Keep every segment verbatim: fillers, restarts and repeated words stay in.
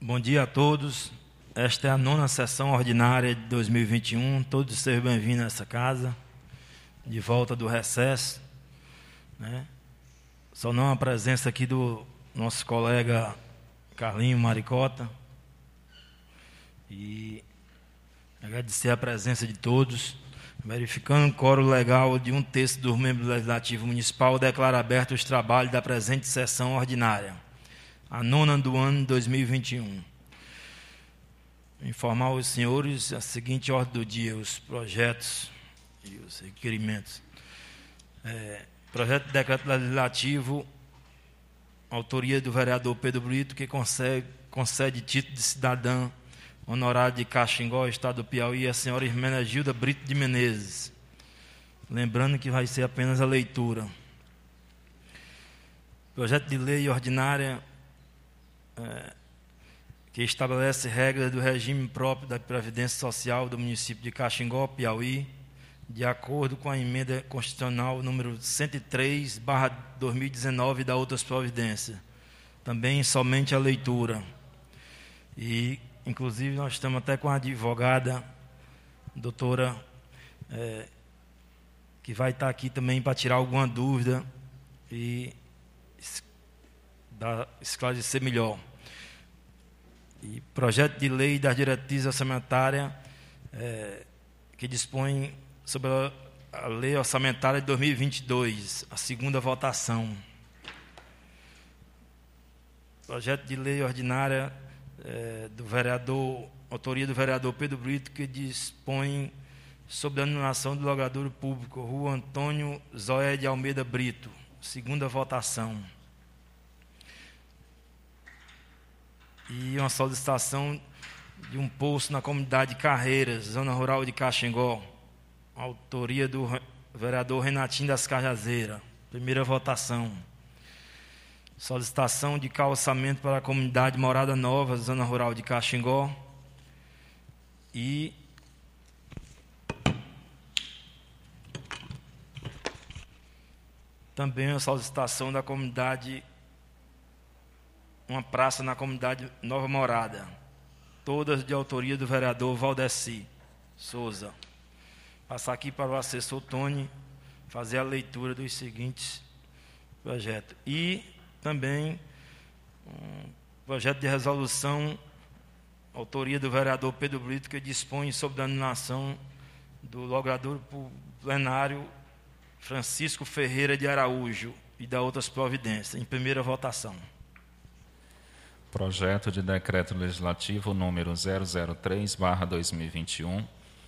Bom dia a todos. Esta é a nona sessão ordinária de dois mil e vinte e um. Todos sejam bem-vindos a essa casa, de volta do recesso, né? Só não a presença aqui do nosso colega Carlinho Maricota. E agradecer a presença de todos. Verificando o quórum legal de um terço dos membros do Legislativo Municipal, declaro aberto os trabalhos da presente sessão ordinária, a nona do ano de dois mil e vinte e um. Informar aos senhores a seguinte ordem do dia, os projetos e os requerimentos. É, projeto de decreto legislativo, autoria do vereador Pedro Brito, que concede, concede título de cidadã honorário de Caxingó, Estado do Piauí, a senhora Hermenegilda Brito de Menezes. Lembrando que vai ser apenas a leitura. Projeto de lei ordinária é, que estabelece regras do regime próprio da Previdência Social do município de Caxingó, Piauí, de acordo com a emenda constitucional número cento e três barra dois mil e dezenove da outras providências. Também somente a leitura. E inclusive, nós estamos até com a advogada, doutora, é, que vai estar aqui também para tirar alguma dúvida e dar, esclarecer melhor. E projeto de lei das diretrizes orçamentárias, é, que dispõe sobre a, a lei orçamentária de dois mil e vinte e dois, a segunda votação. Projeto de lei ordinária É, do vereador, autoria do vereador Pedro Brito, que dispõe sobre a anulação do logradouro público, Rua Antônio Zóia de Almeida Brito, segunda votação. E uma solicitação de um poço na comunidade Carreiras, zona rural de Caxingó, autoria do vereador Renatinho das Cajazeiras, primeira votação. Solicitação de calçamento para a comunidade Morada Nova, zona rural de Caxingó. E também a solicitação da comunidade, uma praça na comunidade Nova Morada, todas de autoria do vereador Valdeci Souza. Passar aqui para o assessor Tony fazer a leitura dos seguintes projetos. E também um projeto de resolução, autoria do vereador Pedro Brito, que dispõe sobre a anulação do logradouro plenário Francisco Ferreira de Araújo e da outras providências, em primeira votação. Projeto de decreto legislativo número zero zero três barra dois mil e vinte e um,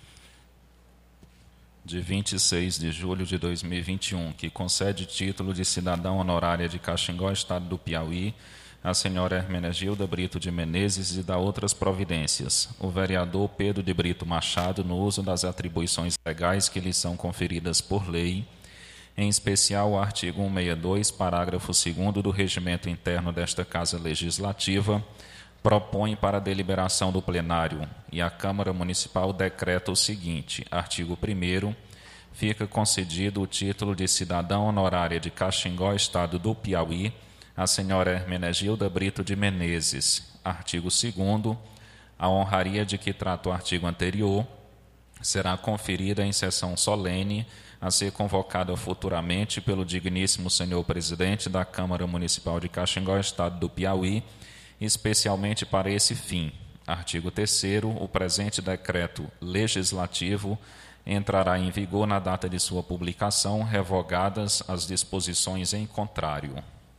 de vinte e seis de julho de dois mil e vinte e um, que concede título de cidadã honorária de Caxingó, Estado do Piauí, a senhora Hermenegilda Brito de Menezes e da outras providências. O vereador Pedro de Brito Machado, no uso das atribuições legais que lhe são conferidas por lei, em especial o artigo cento e sessenta e dois, parágrafo segundo do regimento interno desta Casa Legislativa, propõe para a deliberação do plenário e a Câmara Municipal decreta o seguinte: artigo primeiro, fica concedido o título de cidadã honorária de Caxingó, Estado do Piauí, a senhora Hermenegilda Brito de Menezes. Artigo segundo, a honraria de que trata o artigo anterior será conferida em sessão solene a ser convocada futuramente pelo digníssimo senhor presidente da Câmara Municipal de Caxingó, Estado do Piauí, especialmente para esse fim. Artigo terceiro, o presente decreto legislativo entrará em vigor na data de sua publicação, revogadas as disposições em contrário.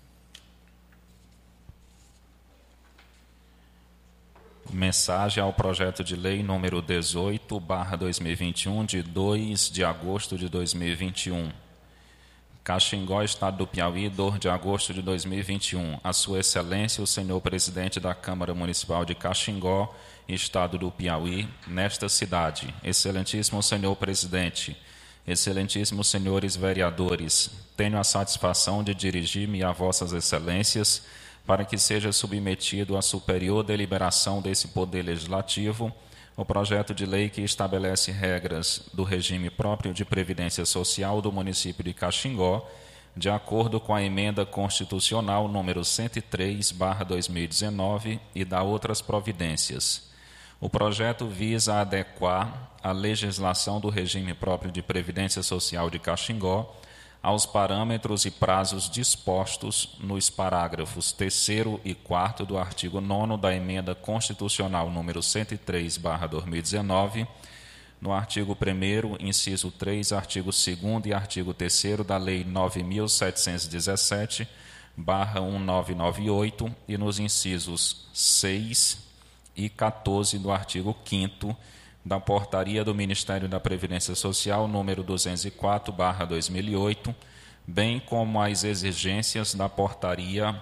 Mensagem ao projeto de lei número dezoito barra dois mil e vinte e um, de dois de agosto de dois mil e vinte e um. Caxingó, Estado do Piauí, dois de agosto de dois mil e vinte e um. A Sua Excelência, o senhor presidente da Câmara Municipal de Caxingó, Estado do Piauí, nesta cidade. Excelentíssimo senhor presidente, excelentíssimos senhores vereadores, tenho a satisfação de dirigir-me a vossas excelências para que seja submetido à superior deliberação desse Poder Legislativo o projeto de lei que estabelece regras do regime próprio de previdência social do município de Caxingó, de acordo com a emenda constitucional número cento e três barra dois mil e dezenove e da outras providências. O projeto visa adequar a legislação do regime próprio de previdência social de Caxingó aos parâmetros e prazos dispostos nos parágrafos terceiro e quarto do artigo nono da emenda constitucional número cento e três barra dois mil e dezenove, no artigo primeiro, inciso três, artigo segundo e artigo terceiro da Lei nove mil setecentos e dezessete barra mil novecentos e noventa e oito e nos incisos seis e quatorze do artigo quinto da Portaria do Ministério da Previdência Social número duzentos e quatro barra dois mil e oito, bem como as exigências da Portaria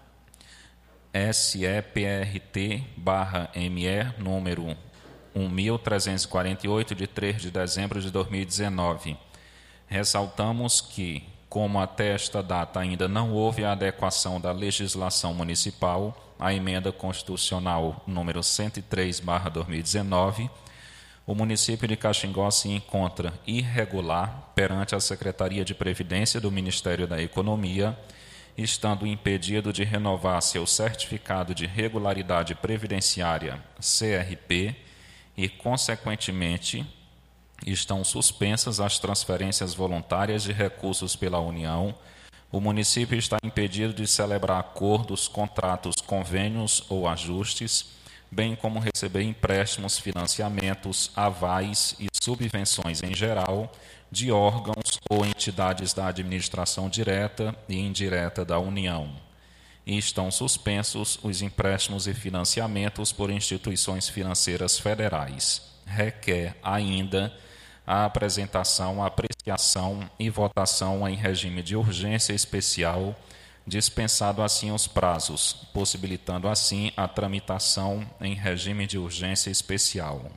S E P R T barra M E número um mil trezentos e quarenta e oito, de três de dezembro de dois mil e dezenove. Ressaltamos que, como até esta data ainda não houve a adequação da legislação municipal à emenda constitucional número cento e três barra dois mil e dezenove, o município de Caxingó se encontra irregular perante a Secretaria de Previdência do Ministério da Economia, estando impedido de renovar seu certificado de regularidade previdenciária, C R P, e, consequentemente, estão suspensas as transferências voluntárias de recursos pela União. O município está impedido de celebrar acordos, contratos, convênios ou ajustes, bem como receber empréstimos, financiamentos, avais e subvenções em geral de órgãos ou entidades da administração direta e indireta da União. E estão suspensos os empréstimos e financiamentos por instituições financeiras federais. Requer ainda a apresentação, apreciação e votação em regime de urgência especial, dispensado assim os prazos, possibilitando assim a tramitação em regime de urgência especial.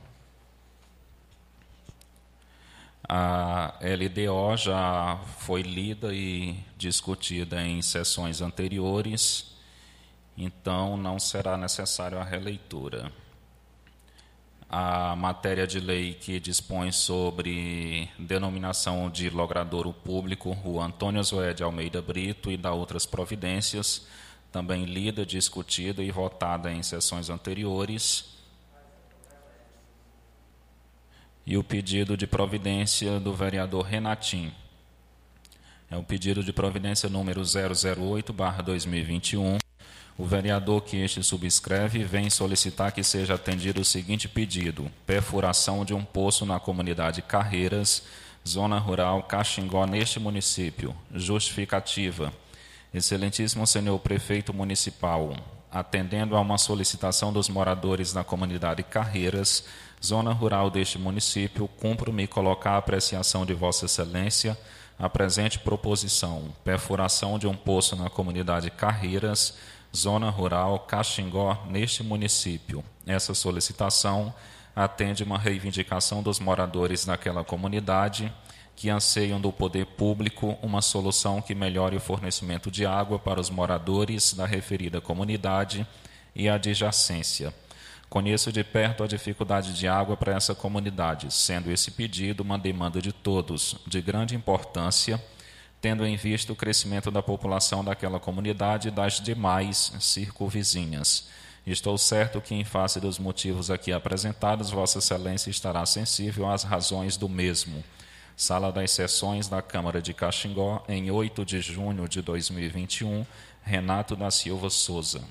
A L D O já foi lida e discutida em sessões anteriores, então não será necessário a releitura. A matéria de lei que dispõe sobre denominação de logradouro público, Rua Antônio Zoé de Almeida Brito, e da outras providências, também lida, discutida e votada em sessões anteriores. E o pedido de providência do vereador Renatim. É o pedido de providência número zero zero oito barra dois mil e vinte e um. O vereador que este subscreve vem solicitar que seja atendido o seguinte pedido: perfuração de um poço na comunidade Carreiras, zona rural Caxingó, neste município. Justificativa. Excelentíssimo senhor prefeito municipal, atendendo a uma solicitação dos moradores da comunidade Carreiras, zona rural deste município, cumpro-me colocar a apreciação de Vossa Excelência a presente proposição: perfuração de um poço na comunidade Carreiras, zona rural Caxingó, neste município. Essa solicitação atende uma reivindicação dos moradores daquela comunidade que anseiam do poder público uma solução que melhore o fornecimento de água para os moradores da referida comunidade e adjacência. Conheço de perto a dificuldade de água para essa comunidade, sendo esse pedido uma demanda de todos, de grande importância, tendo em vista o crescimento da população daquela comunidade e das demais circunvizinhas. Estou certo que, em face dos motivos aqui apresentados, Vossa Excelência estará sensível às razões do mesmo. Sala das Sessões da Câmara de Caxingó, em oito de junho de dois mil e vinte e um, Renato da Silva Souza.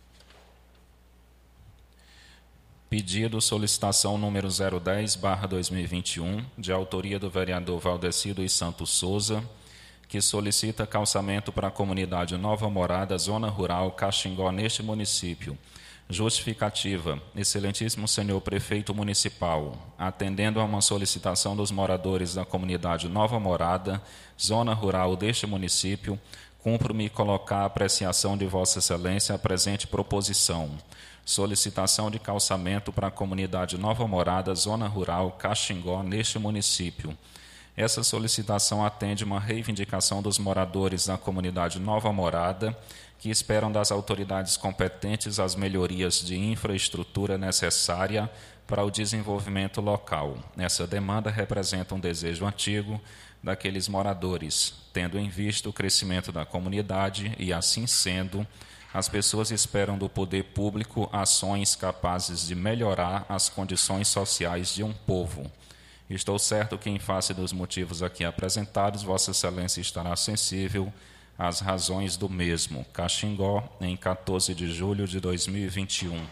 Pedido solicitação número zero dez barra dois mil e vinte e um, de autoria do vereador Valdeci dos Santos Souza, que solicita calçamento para a comunidade Nova Morada, zona rural Caxingó, neste município. Justificativa. Excelentíssimo senhor prefeito municipal, atendendo a uma solicitação dos moradores da comunidade Nova Morada, zona rural deste município, cumpro-me colocar a apreciação de Vossa Excelência a presente proposição: solicitação de calçamento para a comunidade Nova Morada, zona rural Caxingó, neste município. Essa solicitação atende uma reivindicação dos moradores da comunidade Nova Morada, que esperam das autoridades competentes as melhorias de infraestrutura necessária para o desenvolvimento local. Essa demanda representa um desejo antigo daqueles moradores, tendo em vista o crescimento da comunidade e, assim sendo, as pessoas esperam do poder público ações capazes de melhorar as condições sociais de um povo. Estou certo que, em face dos motivos aqui apresentados, Vossa Excelência estará sensível às razões do mesmo. Caxingó, em quatorze de julho de dois mil e vinte e um.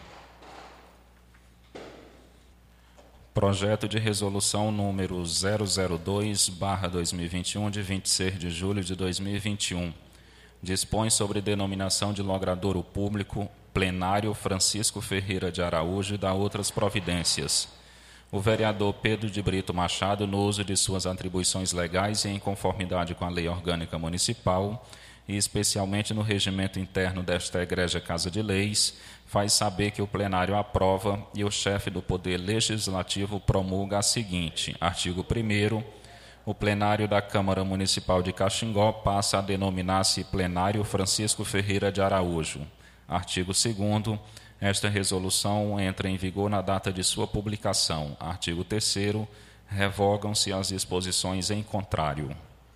Projeto de resolução número zero zero dois barra dois mil e vinte e um, de vinte e seis de julho de dois mil e vinte e um. Dispõe sobre denominação de logradouro público, plenário Francisco Ferreira de Araújo e dá outras providências. O vereador Pedro de Brito Machado, no uso de suas atribuições legais e em conformidade com a Lei Orgânica Municipal, e especialmente no regimento interno desta Egrégia Casa de Leis, faz saber que o plenário aprova e o chefe do Poder Legislativo promulga a seguinte: artigo primeiro. O plenário da Câmara Municipal de Caxingó passa a denominar-se Plenário Francisco Ferreira de Araújo. Artigo segundo. Esta resolução entra em vigor na data de sua publicação. Artigo terceiro. Revogam-se as disposições em contrário.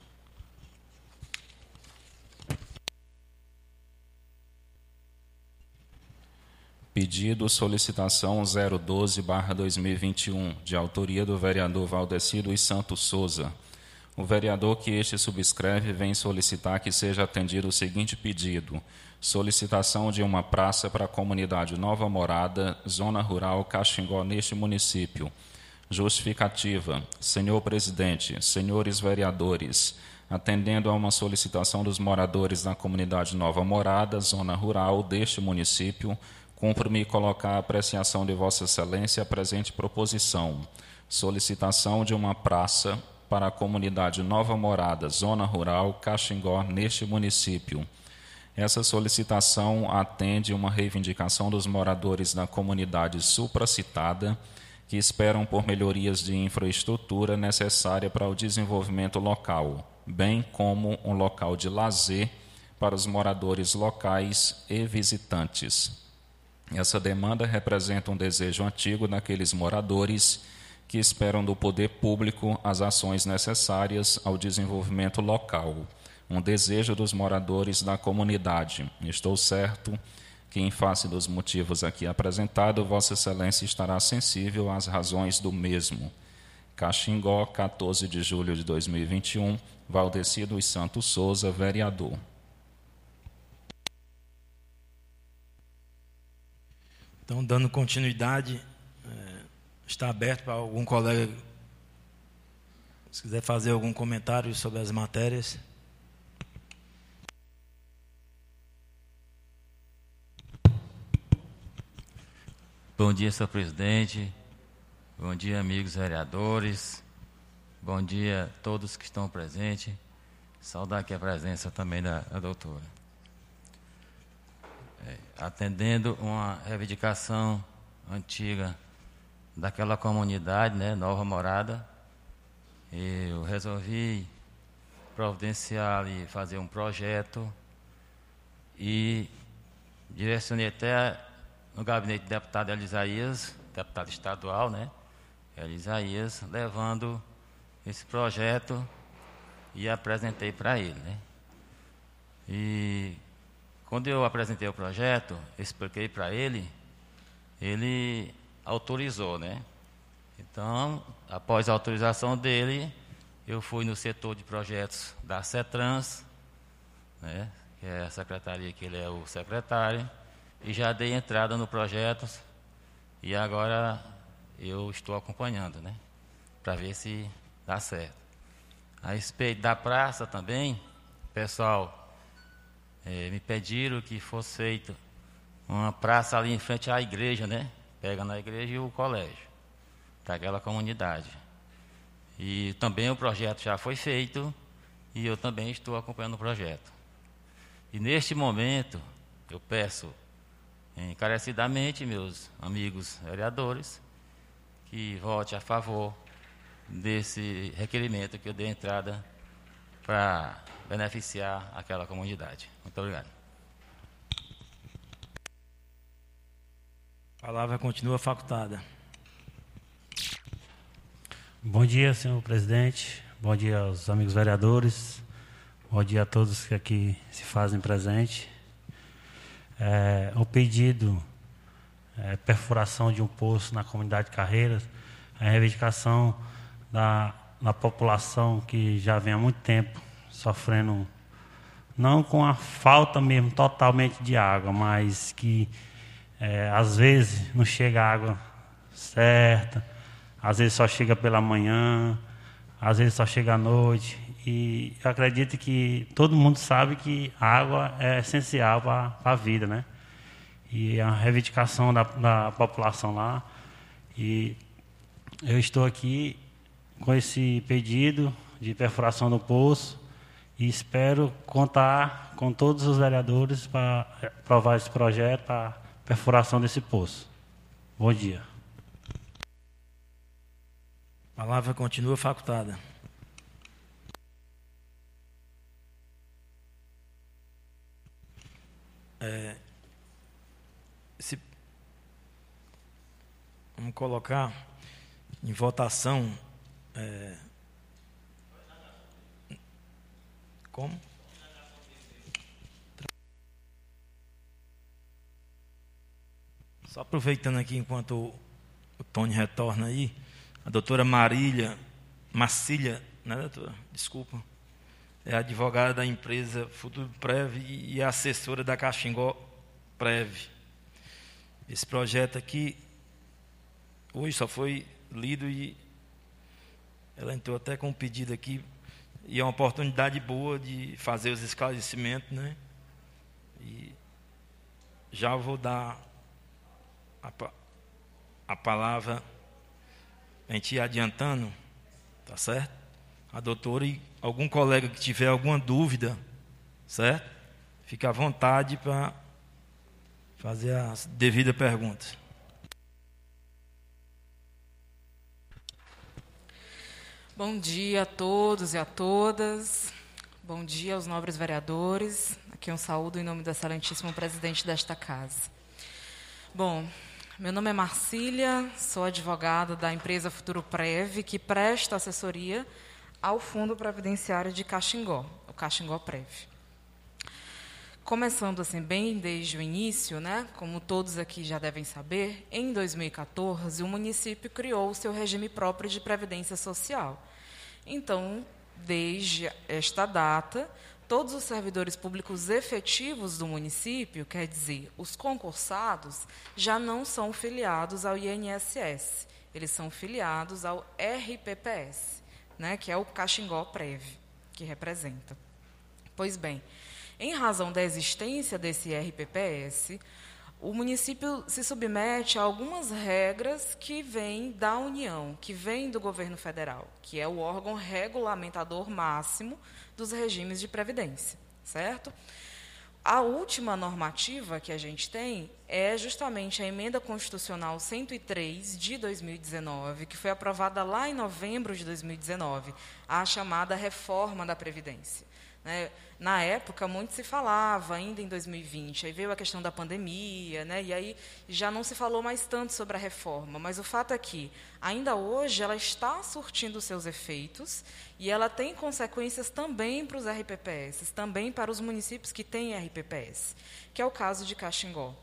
Pedido solicitação zero doze barra dois mil e vinte e um, de autoria do vereador Valdeci dos Santos Souza. O vereador que este subscreve vem solicitar que seja atendido o seguinte pedido: solicitação de uma praça para a comunidade Nova Morada, zona rural Caxingó, neste município. Justificativa: senhor presidente, senhores vereadores, atendendo a uma solicitação dos moradores da comunidade Nova Morada, zona rural deste município, cumpre-me colocar a apreciação de Vossa Excelência a presente proposição: solicitação de uma praça para a comunidade Nova Morada, zona rural Caxingó, neste município. Essa solicitação atende uma reivindicação dos moradores da comunidade supracitada, que esperam por melhorias de infraestrutura necessária para o desenvolvimento local, bem como um local de lazer para os moradores locais e visitantes. Essa demanda representa um desejo antigo daqueles moradores que esperam do poder público as ações necessárias ao desenvolvimento local, um desejo dos moradores da comunidade. Estou certo que, em face dos motivos aqui apresentados, Vossa Excelência estará sensível às razões do mesmo. Caxingó, quatorze de julho de dois mil e vinte e um, Valdeci dos Santos Souza, vereador. Então, dando continuidade, é, está aberto para algum colega, se quiser fazer algum comentário sobre as matérias. Bom dia, senhor presidente. Bom dia, amigos vereadores. Bom dia a todos que estão presentes. Saudar aqui a presença também da, da doutora. É, atendendo uma reivindicação antiga daquela comunidade, né, Nova Morada, eu resolvi providenciar e fazer um projeto e direcionei até no gabinete do deputado Elisaías, deputado estadual, né, Elisaías, levando esse projeto e apresentei para ele, né. E quando eu apresentei o projeto, expliquei para ele, ele autorizou, né? Então, após a autorização dele, eu fui no setor de projetos da CETRANS, né? Que é a secretaria que ele é o secretário, e já dei entrada no projeto, e agora eu estou acompanhando, né? Para ver se dá certo. A respeito da praça também, pessoal, É, me pediram que fosse feita uma praça ali em frente à igreja, né? Pega na igreja e o colégio, daquela comunidade. E também o projeto já foi feito e eu também estou acompanhando o projeto. E neste momento, eu peço encarecidamente, meus amigos vereadores, que vote a favor desse requerimento que eu dei entrada para beneficiar aquela comunidade. Muito obrigado. A palavra continua facultada. Bom dia, senhor presidente. Bom dia aos amigos vereadores. Bom dia a todos que aqui se fazem presente. É, o pedido é, perfuração de um poço na comunidade Carreiras, a reivindicação da, da população que já vem há muito tempo sofrendo, não com a falta mesmo totalmente de água, mas que é, às vezes não chega a água certa, às vezes só chega pela manhã, às vezes só chega à noite. E eu acredito que todo mundo sabe que a água é essencial para a vida, né? E a reivindicação da, da população lá. E eu estou aqui com esse pedido de perfuração do poço e espero contar com todos os vereadores para aprovar esse projeto para perfuração desse poço. Bom dia. A palavra continua facultada. É, se, vamos colocar em votação. É, como? Só aproveitando aqui enquanto o, o Tony retorna aí, a doutora Marília Marcília, né, doutora? Desculpa. É advogada da empresa Futuro Prev e é assessora da Caxingó Prev. Esse projeto aqui, hoje só foi lido e ela entrou até com um pedido aqui, e é uma oportunidade boa de fazer os esclarecimentos, né? E já vou dar a, a palavra, a gente ir adiantando, tá certo? A doutora e algum colega que tiver alguma dúvida, certo? Fique à vontade para fazer as devidas perguntas. Bom dia a todos e a todas. Bom dia aos nobres vereadores. Aqui um saúdo em nome do excelentíssimo presidente desta casa. Bom, meu nome é Marcília, sou advogada da empresa Futuro Prev, que presta assessoria ao Fundo Previdenciário de Caxingó, o Caxingó Prev. Começando assim bem desde o início, né, como todos aqui já devem saber, em dois mil e quatorze o município criou o seu regime próprio de previdência social. Então, desde esta data, todos os servidores públicos efetivos do município, quer dizer, os concursados, já não são filiados ao I N S S, eles são filiados ao R P P S. Né, que é o Caxingó Prev, que representa. Pois bem, em razão da existência desse R P P S, o município se submete a algumas regras que vêm da União, que vêm do governo federal, que é o órgão regulamentador máximo dos regimes de previdência, certo? A última normativa que a gente tem é justamente a Emenda Constitucional cento e três de dois mil e dezenove, que foi aprovada lá em novembro de dois mil e dezenove, a chamada Reforma da Previdência. Né? Na época, muito se falava, ainda em dois mil e vinte, aí veio a questão da pandemia, né? E aí já não se falou mais tanto sobre a reforma, mas o fato é que, ainda hoje, ela está surtindo seus efeitos e ela tem consequências também para os R P P S, também para os municípios que têm R P P S, que é o caso de Caxingó.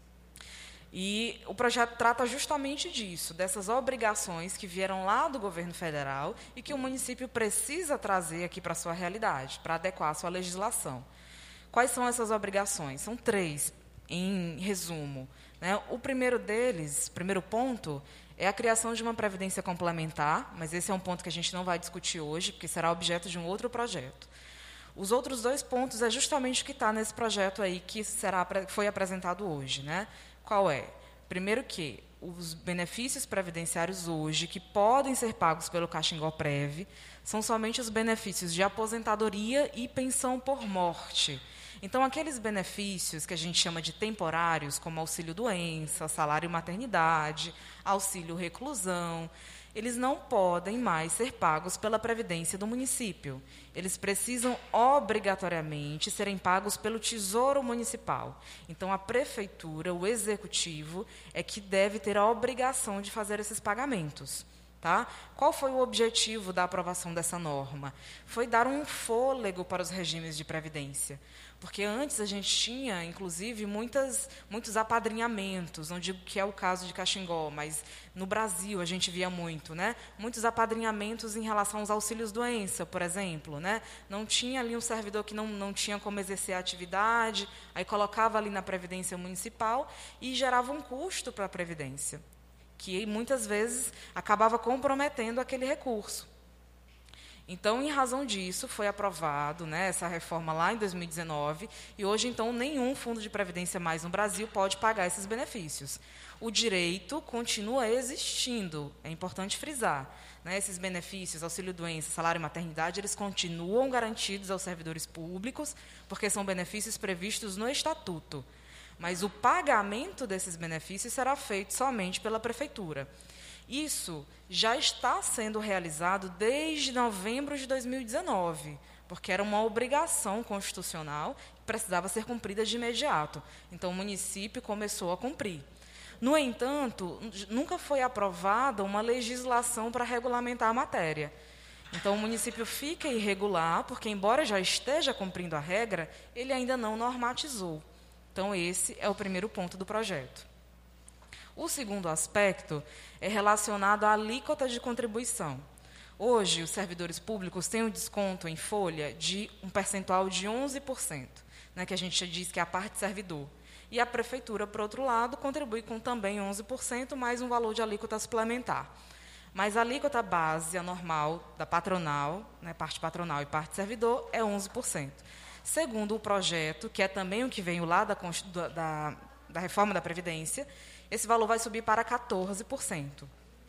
E o projeto trata justamente disso, dessas obrigações que vieram lá do governo federal e que o município precisa trazer aqui para a sua realidade, para adequar a sua legislação. Quais são essas obrigações? São três, em resumo. Né? O primeiro deles, o primeiro ponto, é a criação de uma previdência complementar, mas esse é um ponto que a gente não vai discutir hoje, porque será objeto de um outro projeto. Os outros dois pontos é justamente o que está nesse projeto aí, que será, foi apresentado hoje, né? Qual é? Primeiro que os benefícios previdenciários hoje, que podem ser pagos pelo Caxingó Prev, são somente os benefícios de aposentadoria e pensão por morte. Então, aqueles benefícios que a gente chama de temporários, como auxílio-doença, salário-maternidade, auxílio-reclusão, eles não podem mais ser pagos pela Previdência do município. Eles precisam, obrigatoriamente, serem pagos pelo Tesouro Municipal. Então, a Prefeitura, o Executivo, é que deve ter a obrigação de fazer esses pagamentos. Tá? Qual foi o objetivo da aprovação dessa norma? Foi dar um fôlego para os regimes de previdência. Porque antes a gente tinha, inclusive, muitas, muitos apadrinhamentos, não digo que é o caso de Caxingó, mas no Brasil a gente via muito, né? Muitos apadrinhamentos em relação aos auxílios-doença, por exemplo. Né? Não tinha ali um servidor que não, não tinha como exercer a atividade, aí colocava ali na Previdência Municipal e gerava um custo para a Previdência, que muitas vezes acabava comprometendo aquele recurso. Então, em razão disso, foi aprovado, né, essa reforma lá em dois mil e dezenove, e hoje, então, nenhum fundo de previdência mais no Brasil pode pagar esses benefícios. O direito continua existindo, é importante frisar. Né, esses benefícios, auxílio-doença, salário e maternidade, eles continuam garantidos aos servidores públicos, porque são benefícios previstos no Estatuto. Mas o pagamento desses benefícios será feito somente pela Prefeitura. Isso já está sendo realizado desde novembro de dois mil e dezenove, porque era uma obrigação constitucional que precisava ser cumprida de imediato. Então, o município começou a cumprir. No entanto, nunca foi aprovada uma legislação para regulamentar a matéria. Então, o município fica irregular, porque, embora já esteja cumprindo a regra, ele ainda não normatizou. Então, esse é o primeiro ponto do projeto. O segundo aspecto é relacionado à alíquota de contribuição. Hoje, os servidores públicos têm um desconto em folha de um percentual de onze por cento, né, que a gente diz que é a parte servidor. E a Prefeitura, por outro lado, contribui com também onze por cento, mais um valor de alíquota suplementar. Mas a alíquota base, a normal, da patronal, né, parte patronal e parte servidor, é onze por cento. Segundo o projeto, que é também o que veio lá da, da, da reforma da Previdência, esse valor vai subir para quatorze por cento.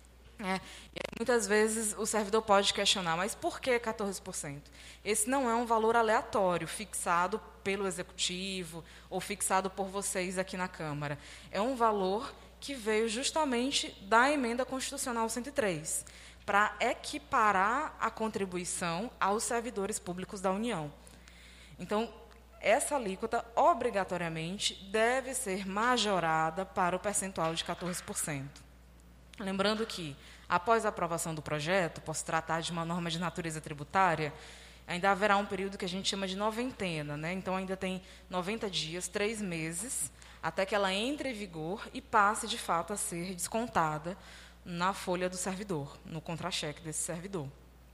É, e muitas vezes o servidor pode questionar, mas por que quatorze por cento? Esse não é um valor aleatório, fixado pelo Executivo ou fixado por vocês aqui na Câmara. É um valor que veio justamente da Emenda Constitucional cento e três, para equiparar a contribuição aos servidores públicos da União. Então, essa alíquota, obrigatoriamente, deve ser majorada para o percentual de quatorze por cento. Lembrando que, após a aprovação do projeto, por se tratar de uma norma de natureza tributária, ainda haverá um período que a gente chama de noventena, né? Então, ainda tem noventa dias, três meses, até que ela entre em vigor e passe, de fato, a ser descontada na folha do servidor, no contra-cheque desse servidor.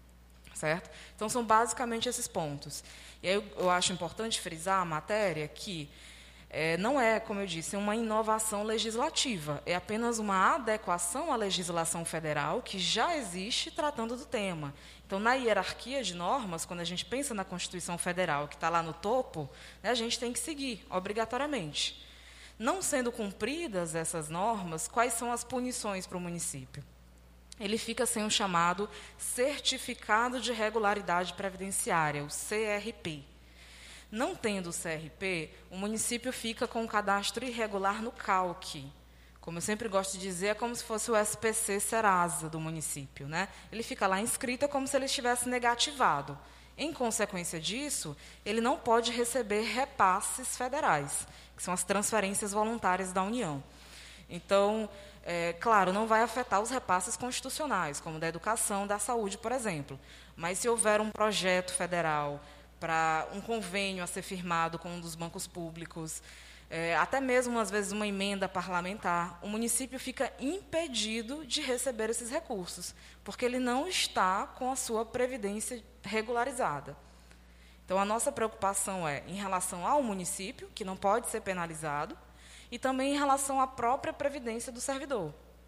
Certo? Então, são basicamente esses pontos. E aí eu, eu acho importante frisar a matéria que é, não é, como eu disse, uma inovação legislativa, é apenas uma adequação à legislação federal que já existe tratando do tema. Então, na hierarquia de normas, quando a gente pensa na Constituição Federal, que está lá no topo, né, a gente tem que seguir, obrigatoriamente. Não sendo cumpridas essas normas, quais são as punições para o município? Ele fica sem o chamado Certificado de Regularidade Previdenciária, o C R P. Não tendo o C R P, o município fica com o cadastro irregular no C A L C. Como eu sempre gosto de dizer, é como se fosse o S P C Serasa do município. Né? Ele fica lá inscrito, é como se ele estivesse negativado. Em consequência disso, ele não pode receber repasses federais, que são as transferências voluntárias da União. Então, é, claro, não vai afetar os repasses constitucionais, como da educação, da saúde, por exemplo. Mas se houver um projeto federal para um convênio a ser firmado com um dos bancos públicos, é, até mesmo, às vezes, uma emenda parlamentar, o município fica impedido de receber esses recursos, porque ele não está com a sua previdência regularizada. Então, a nossa preocupação é em relação ao município, que não pode ser penalizado, e também em relação à própria previdência do servidor.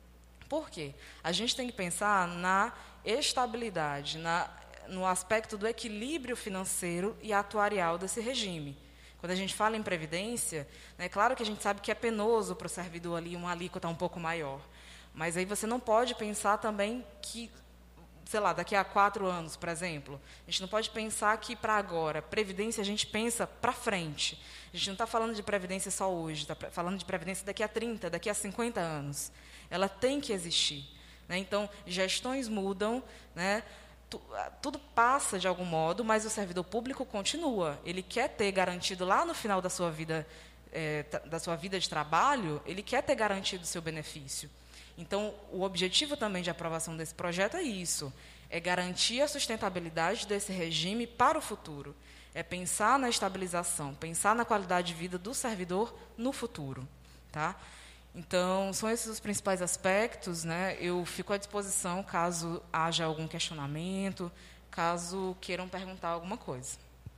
Por quê? A gente tem que pensar na estabilidade, na, no aspecto do equilíbrio financeiro e atuarial desse regime. Quando a gente fala em previdência, é, né, claro que a gente sabe que é penoso para o servidor ali uma alíquota um pouco maior, mas aí você não pode pensar também que, sei lá, daqui a quatro anos, por exemplo, a gente não pode pensar que para agora, previdência a gente pensa para frente. A gente não está falando de previdência só hoje, está falando de previdência daqui a trinta, daqui a cinquenta anos. Ela tem que existir. Né? Então, gestões mudam, né? Tudo passa de algum modo, mas o servidor público continua. Ele quer ter garantido lá no final da sua vida, é, da sua vida de trabalho, ele quer ter garantido o seu benefício. Então, o objetivo também de aprovação desse projeto é isso, é garantir a sustentabilidade desse regime para o futuro, é pensar na estabilização, pensar na qualidade de vida do servidor no futuro. Tá? Então, são esses os principais aspectos, né? Eu fico à disposição caso haja algum questionamento, caso queiram perguntar alguma coisa.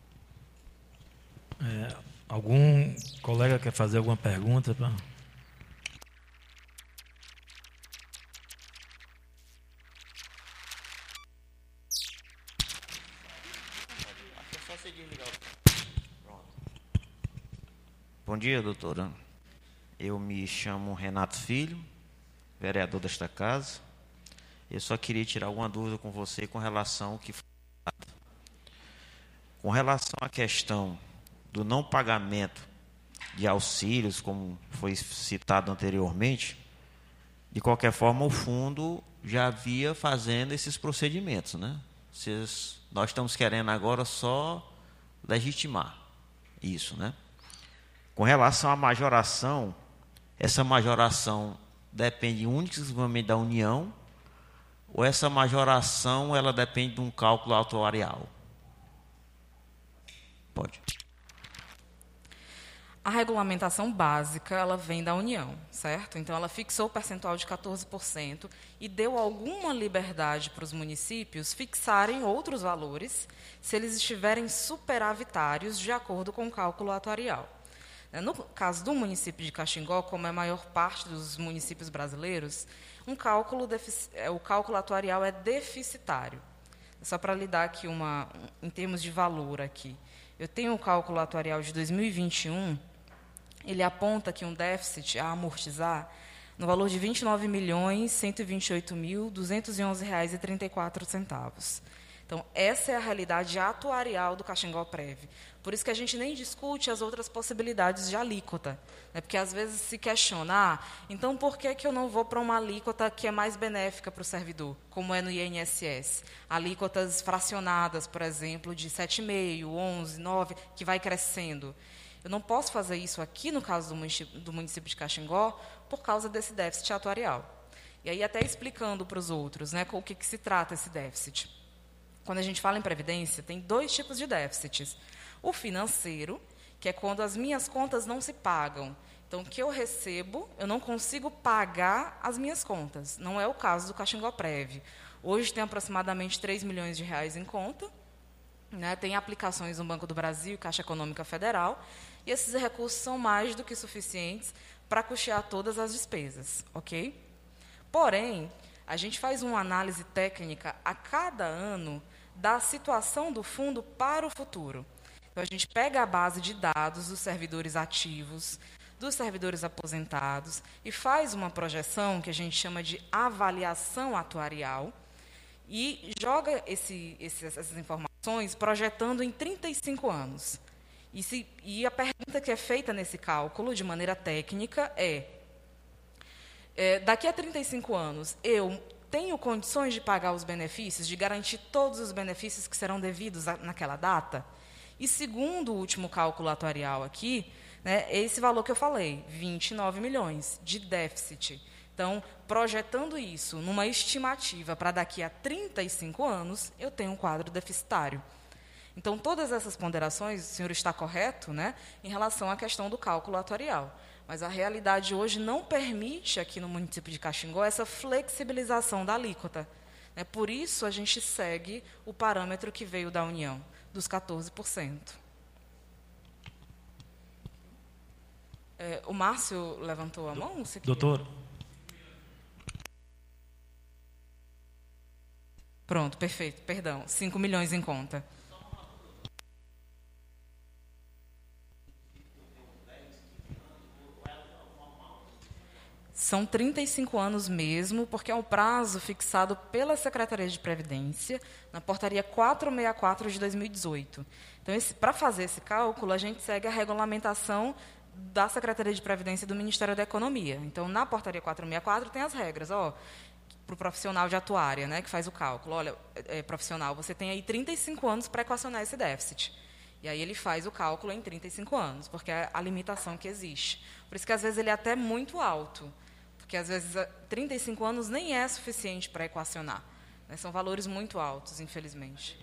É, algum colega quer fazer alguma pergunta? Pra... Bom dia, doutora. Eu me chamo Renato Filho, vereador desta casa. Eu só queria tirar alguma dúvida com você com relação ao que foi falado. Com relação à questão do não pagamento de auxílios, como foi citado anteriormente, de qualquer forma, o fundo já havia fazendo esses procedimentos, né? Vocês, nós estamos querendo agora só legitimar isso, né? Com relação à majoração, essa majoração depende única e exclusivamente da União, ou essa majoração ela depende de um cálculo atuarial? Pode. A regulamentação básica, ela vem da União, certo? Então, ela fixou o percentual de quatorze por cento e deu alguma liberdade para os municípios fixarem outros valores se eles estiverem superavitários de acordo com o cálculo atuarial. No caso do município de Caxingó, como é a maior parte dos municípios brasileiros, um cálculo o cálculo atuarial é deficitário. Só para lhe dar aqui uma, em termos de valor aqui. Eu tenho o cálculo atuarial de dois mil e vinte e um, ele aponta aqui um déficit a amortizar no valor de vinte e nove milhões, cento e vinte e oito mil, duzentos e onze reais e trinta e quatro centavos. Então, essa é a realidade atuarial do Caxingó Prev. Por isso que a gente nem discute as outras possibilidades de alíquota. Né? Porque, às vezes, se questiona, ah, então, por que, que eu não vou para uma alíquota que é mais benéfica para o servidor, como é no I N S S? Alíquotas fracionadas, por exemplo, de sete vírgula cinco, onze, nove, que vai crescendo. Eu não posso fazer isso aqui, no caso do município, do município de Caxingó, por causa desse déficit atuarial. E aí, até explicando para os outros, né, com o que, que se trata esse déficit. Quando a gente fala em previdência, tem dois tipos de déficits. O financeiro, que é quando as minhas contas não se pagam. Então, o que eu recebo, eu não consigo pagar as minhas contas. Não é o caso do Caxingó Prev. Hoje tem aproximadamente três milhões de reais em conta. Né? Tem aplicações no Banco do Brasil e Caixa Econômica Federal. E esses recursos são mais do que suficientes para custear todas as despesas. Ok? Porém, a gente faz uma análise técnica a cada ano da situação do fundo para o futuro. Então, a gente pega a base de dados dos servidores ativos, dos servidores aposentados, e faz uma projeção que a gente chama de avaliação atuarial, e joga esse, esse, essas informações projetando em trinta e cinco anos. E, se, e a pergunta que é feita nesse cálculo, de maneira técnica, é, é daqui a trinta e cinco anos, eu tenho condições de pagar os benefícios, de garantir todos os benefícios que serão devidos a, naquela data? E segundo o último cálculo atuarial aqui, né, esse valor que eu falei, vinte e nove milhões de déficit. Então, projetando isso numa estimativa para daqui a trinta e cinco anos, eu tenho um quadro deficitário. Então, todas essas ponderações, o senhor está correto, né, em relação à questão do cálculo atuarial. Mas a realidade hoje não permite, aqui no município de Caxingó, essa flexibilização da alíquota. Né? Por isso, a gente segue o parâmetro que veio da União, dos quatorze por cento. É, o Márcio levantou a mão? Você Doutor. Pronto, perfeito, perdão. cinco milhões em conta. São trinta e cinco anos mesmo, porque é um prazo fixado pela Secretaria de Previdência, na portaria quatrocentos e sessenta e quatro de dois mil e dezoito. Então, para fazer esse cálculo, a gente segue a regulamentação da Secretaria de Previdência do Ministério da Economia. Então, na portaria quatrocentos e sessenta e quatro tem as regras. Ó, para o profissional de atuária, né, que faz o cálculo. Olha, é, profissional, você tem aí trinta e cinco anos para equacionar esse déficit. E aí ele faz o cálculo em trinta e cinco anos, porque é a limitação que existe. Por isso que, às vezes, ele é até muito alto, porque, às vezes, trinta e cinco anos nem é suficiente para equacionar. Né? São valores muito altos, infelizmente.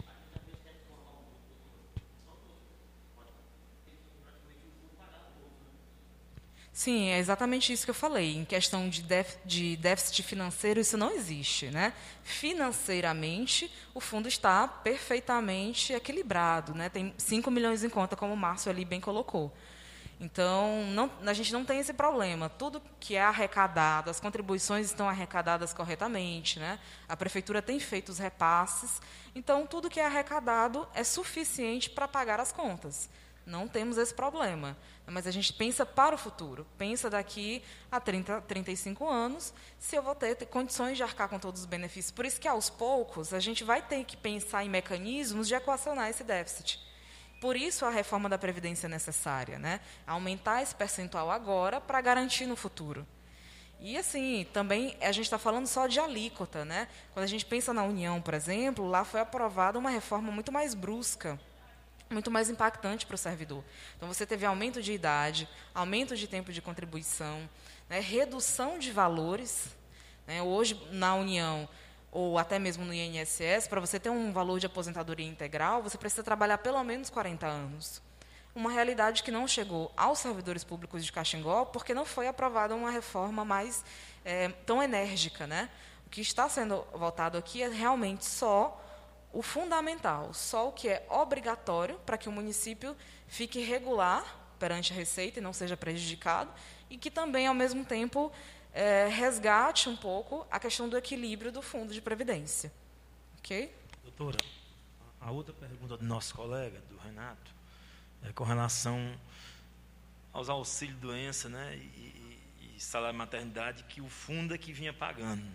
Sim, é exatamente isso que eu falei. Em questão de, def, de déficit financeiro, isso não existe, né? Financeiramente, o fundo está perfeitamente equilibrado, né? Tem cinco milhões em conta, como o Márcio ali bem colocou. Então, não, a gente não tem esse problema. Tudo que é arrecadado, as contribuições estão arrecadadas corretamente, né? A prefeitura tem feito os repasses. Então, tudo que é arrecadado é suficiente para pagar as contas. Não temos esse problema. Mas a gente pensa para o futuro. Pensa daqui a trinta, trinta e cinco anos, se eu vou ter, ter condições de arcar com todos os benefícios. Por isso que, aos poucos, a gente vai ter que pensar em mecanismos de equacionar esse déficit. Por isso, a reforma da Previdência é necessária, né? Aumentar esse percentual agora para garantir no futuro. E, assim, também a gente está falando só de alíquota, né? Quando a gente pensa na União, por exemplo, lá foi aprovada uma reforma muito mais brusca, muito mais impactante para o servidor. Então, você teve aumento de idade, aumento de tempo de contribuição, né, redução de valores. Né, hoje, na União, ou até mesmo no I N S S, para você ter um valor de aposentadoria integral, você precisa trabalhar pelo menos quarenta anos. Uma realidade que não chegou aos servidores públicos de Caxingó, porque não foi aprovada uma reforma mais é, tão enérgica. Né? O que está sendo votado aqui é realmente só o fundamental, só o que é obrigatório para que o município fique regular perante a Receita e não seja prejudicado, e que também, ao mesmo tempo, é, resgate um pouco a questão do equilíbrio do Fundo de Previdência. Ok? Doutora, a outra pergunta do nosso colega, do Renato, é com relação aos auxílios de doença, né, e, e salário maternidade, que o fundo é que vinha pagando.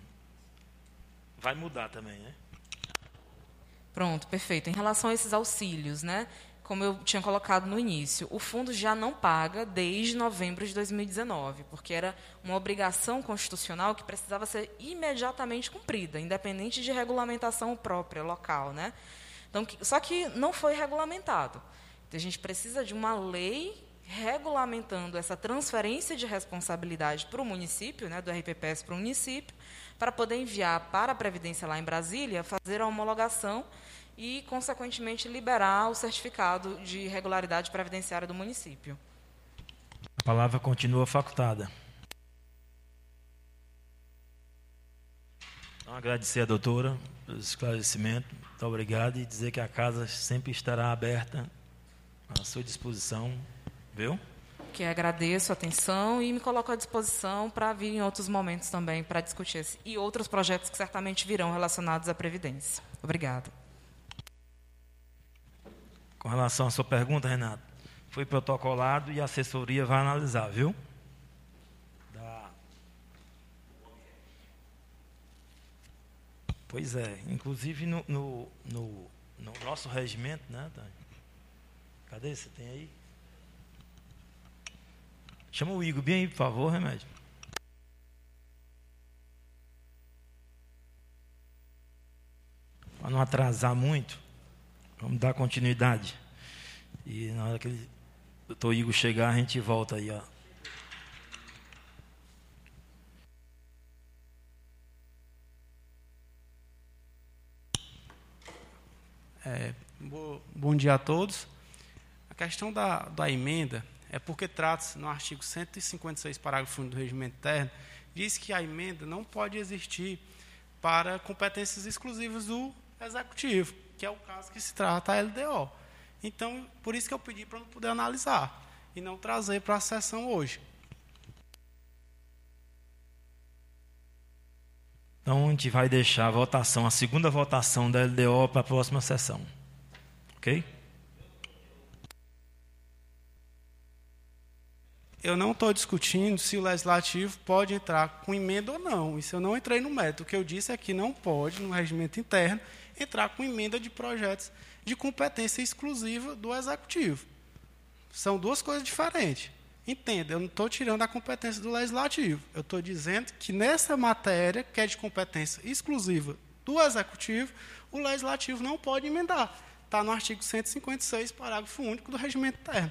Vai mudar também, né? Pronto, perfeito. Em relação a esses auxílios, né, como eu tinha colocado no início, o fundo já não paga desde novembro de dois mil e dezenove, porque era uma obrigação constitucional que precisava ser imediatamente cumprida, independente de regulamentação própria, local. Né? Então, só que não foi regulamentado. Então, a gente precisa de uma lei regulamentando essa transferência de responsabilidade para o município, né, do R P P S para o município, para poder enviar para a Previdência lá em Brasília, fazer a homologação e, consequentemente, liberar o certificado de regularidade previdenciária do município. A palavra continua facultada. Então, agradecer a doutora pelo esclarecimento, muito obrigado, e dizer que a casa sempre estará aberta à sua disposição, viu? Que agradeço a atenção e me coloco à disposição para vir em outros momentos também para discutir esse, e outros projetos que certamente virão relacionados à Previdência. Obrigada. Com relação à sua pergunta, Renato, foi protocolado e a assessoria vai analisar, viu? Da... Pois é, inclusive no, no, no, no nosso regimento, né, Tânia? Cadê? Você tem aí? Chama o Igor bem aí, por favor, Remédio. Para não atrasar muito, vamos dar continuidade. E na hora que ele, o doutor Igor chegar, a gente volta aí, ó. É, bo, bom dia a todos. A questão da, da emenda é porque trata-se, no artigo cento e cinquenta e seis, parágrafo único do Regimento Interno, diz que a emenda não pode existir para competências exclusivas do Executivo, que é o caso que se trata a L D O. Então, por isso que eu pedi para não poder analisar e não trazer para a sessão hoje. Então, a gente vai deixar a votação, a segunda votação da L D O para a próxima sessão. Ok? Eu não estou discutindo se o Legislativo pode entrar com emenda ou não. Isso eu não entrei no mérito. O que eu disse é que não pode, no regimento interno, entrar com emenda de projetos de competência exclusiva do Executivo. São duas coisas diferentes. Entenda, eu não estou tirando a competência do Legislativo. Eu estou dizendo que nessa matéria, que é de competência exclusiva do Executivo, o Legislativo não pode emendar. Está no artigo cento e cinquenta e seis, parágrafo único do Regimento Interno.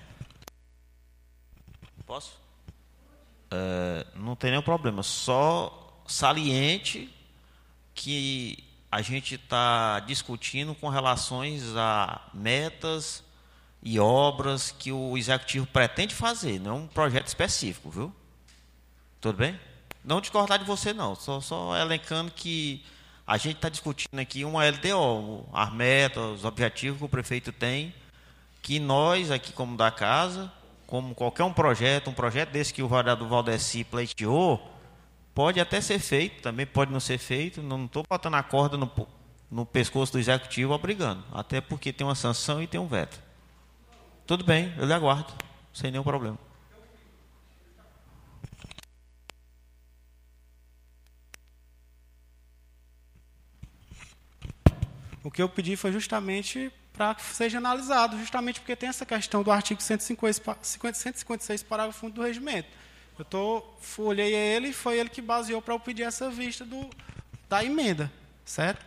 Posso? É, não tem nenhum problema. Só saliente que a gente está discutindo com relações a metas e obras que o Executivo pretende fazer, não é um projeto específico, viu? Tudo bem? Não discordar de você, não. Só, só elencando que a gente está discutindo aqui uma L D O, as metas, os objetivos que o prefeito tem, que nós, aqui como da casa, como qualquer um projeto, um projeto desse que o vereador Valdeci pleiteou, pode até ser feito, também pode não ser feito, não estou botando a corda no, no pescoço do Executivo obrigando, até porque tem uma sanção e tem um veto. Tudo bem, eu lhe aguardo, sem nenhum problema. O que eu pedi foi justamente para que seja analisado, justamente porque tem essa questão do artigo cento e cinquenta e seis, parágrafo único do regimento. Eu tô, olhei ele e foi ele que baseou para eu pedir essa vista do, da emenda, certo?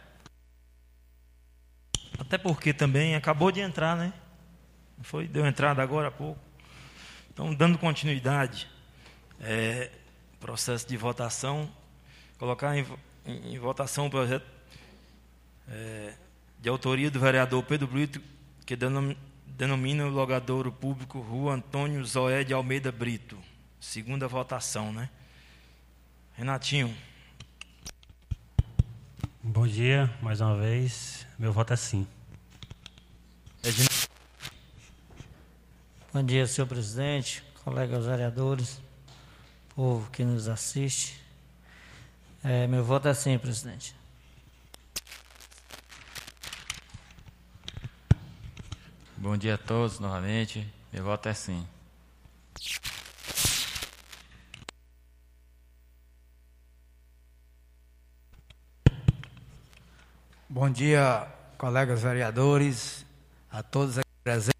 Até porque também acabou de entrar, né? Foi, deu entrada agora há pouco. Então, dando continuidade, é, processo de votação, colocar em, em, em votação o projeto é, de autoria do vereador Pedro Brito, que denom, denomina o logadouro público Rua Antônio Zoé de Almeida Brito. Segunda votação, né? Renatinho. Bom dia, mais uma vez. Meu voto é sim. Bom dia, senhor presidente, colegas vereadores, povo que nos assiste. É, meu voto é sim, presidente. Bom dia a todos, novamente. Meu voto é sim. Bom dia, colegas vereadores, a todos aqui presentes.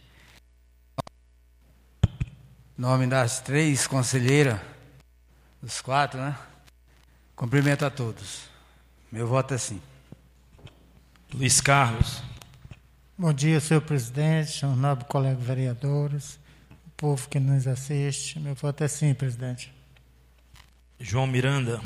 Em nome das três conselheiras, dos quatro, né? Cumprimento a todos. Meu voto é sim. Luiz Carlos. Bom dia, senhor presidente, nobre colega vereadores, o povo que nos assiste. Meu voto é sim, presidente. João Miranda.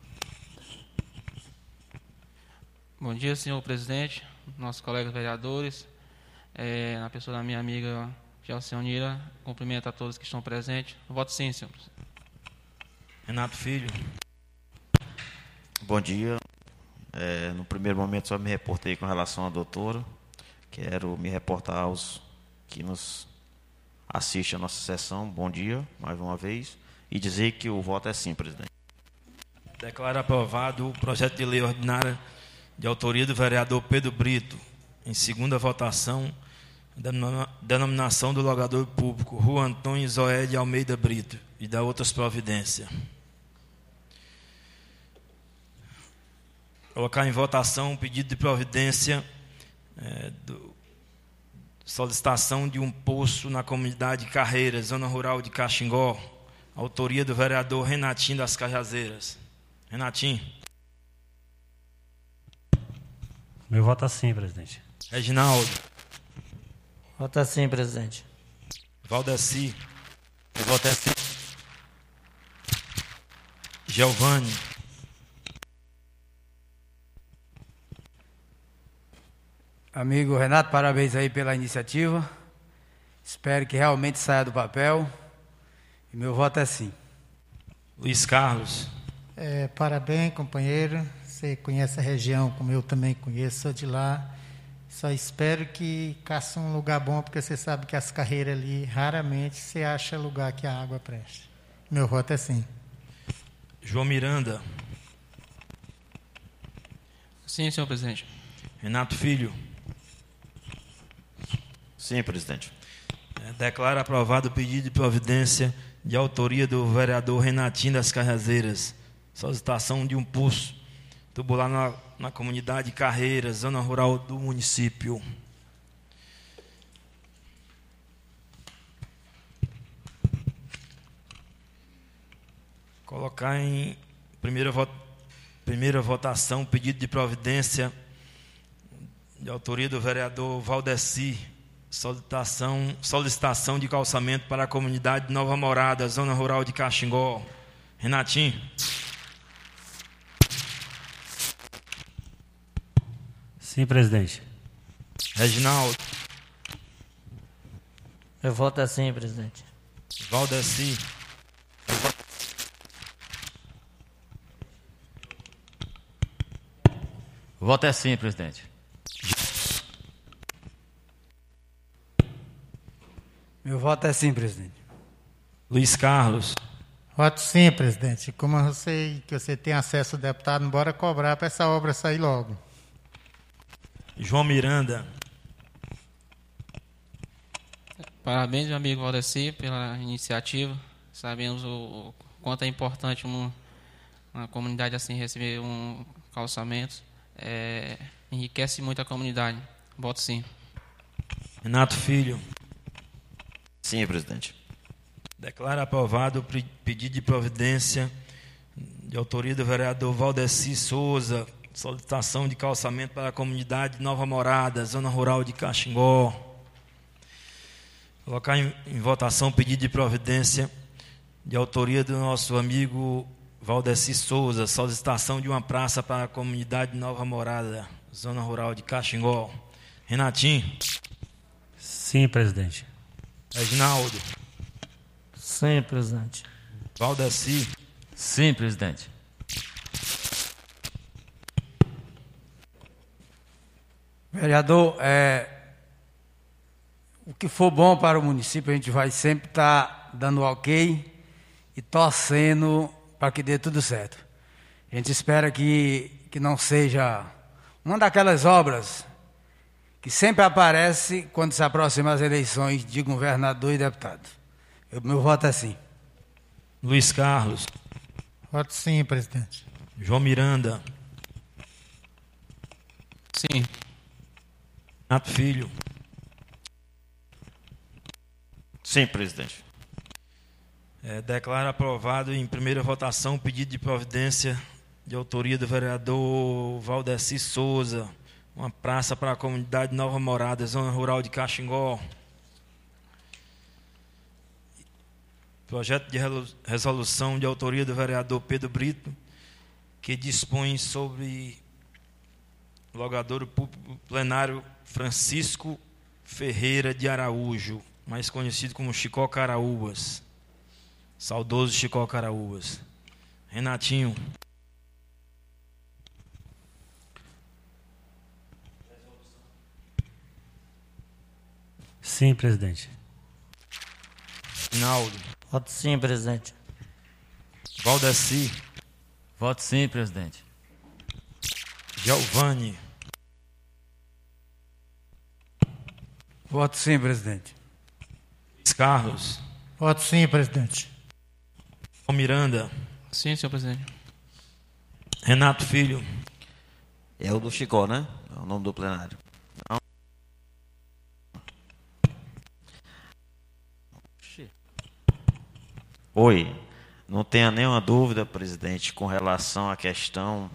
Bom dia, senhor presidente, nossos colegas vereadores, é, na pessoa da minha amiga Gelsionira, cumprimento a todos que estão presentes. Voto sim, senhor presidente. Renato Filho. Bom dia. É, no primeiro momento só me reportei com relação à doutora. Quero me reportar aos que nos assistem à nossa sessão. Bom dia, mais uma vez. E dizer que o voto é sim, presidente. Declaro aprovado o projeto de lei ordinária de autoria do vereador Pedro Brito, em segunda votação, denominação do logador público Rua Antônio Zoé de Almeida Brito e da outras providências. Colocar em votação o pedido de providência é, do, solicitação de um poço na comunidade Carreira, zona rural de Caxingó, autoria do vereador Renatinho das Cajazeiras. Renatinho. Meu voto é sim, presidente. Reginaldo. Voto é sim, presidente. Valdeci. Meu voto é sim. Giovanni. Amigo Renato, parabéns aí pela iniciativa. Espero que realmente saia do papel. E meu voto é sim. Luiz Carlos. É, parabéns, companheiro. Você conhece a região, como eu também conheço, sou de lá. Só espero que caça um lugar bom, porque você sabe que as carreiras ali, raramente você acha lugar que a água preste. Meu voto é sim. João Miranda. Sim, senhor presidente. Renato Filho. Sim, presidente. É, declaro aprovado o pedido de providência de autoria do vereador Renatinho das Cajazeiras. Solicitação de um poço tubular na, na comunidade Carreira, zona rural do município. Colocar em primeira, vo primeira votação o pedido de providência de autoria do vereador Valdeci, solicitação, solicitação de calçamento para a comunidade Nova Morada, zona rural de Caxingó. Renatinho. Sim, presidente. Reginaldo. Eu voto assim, presidente. Valdeci. Voto é sim, presidente. Meu voto é sim, presidente. Luiz Carlos. Voto sim, presidente. Como eu sei que você tem acesso ao deputado, bora cobrar para essa obra sair logo. João Miranda. Parabéns, meu amigo Valdeci, pela iniciativa. Sabemos o, o quanto é importante uma, uma comunidade assim receber um calçamento. É, enriquece muito a comunidade. Voto sim. Renato Filho. Sim, presidente. Declara aprovado o pedido de providência de autoria do vereador Valdeci Souza, solicitação de calçamento para a comunidade Nova Morada, zona rural de Caxingó. Colocar em, em votação o pedido de providência de autoria do nosso amigo Valdeci Souza, solicitação de uma praça para a comunidade Nova Morada, zona rural de Caxingó. Renatinho. Sim, presidente. Reginaldo. Sim, presidente. Valdeci. Sim, presidente. Vereador, é, o que for bom para o município, a gente vai sempre estar dando ok e torcendo para que dê tudo certo. A gente espera que, que não seja uma daquelas obras que sempre aparece quando se aproximam as eleições de governador e deputado. Eu, meu voto é sim. Luiz Carlos. Voto sim, presidente. João Miranda. Sim. Renato Filho. Sim, presidente. É, declara aprovado em primeira votação o pedido de providência de autoria do vereador Valdeci Souza, uma praça para a comunidade Nova Morada, zona rural de Caxingó. Projeto de resolução de autoria do vereador Pedro Brito, que dispõe sobre o logadouro público plenário Francisco Ferreira de Araújo, mais conhecido como Chicó Caraúbas. Saudoso Chicó Caraúbas. Renatinho. Sim, presidente. Rinaldo. Voto sim, presidente. Valdeci. Voto sim, presidente. Giovanni. Voto sim, presidente. Luiz Carlos. Voto sim, presidente. Miranda. Sim, senhor presidente. Renato Filho. É o do Chicó, né? É o nome do plenário. Não. Oi. Não tenha nenhuma dúvida, presidente, com relação à questão,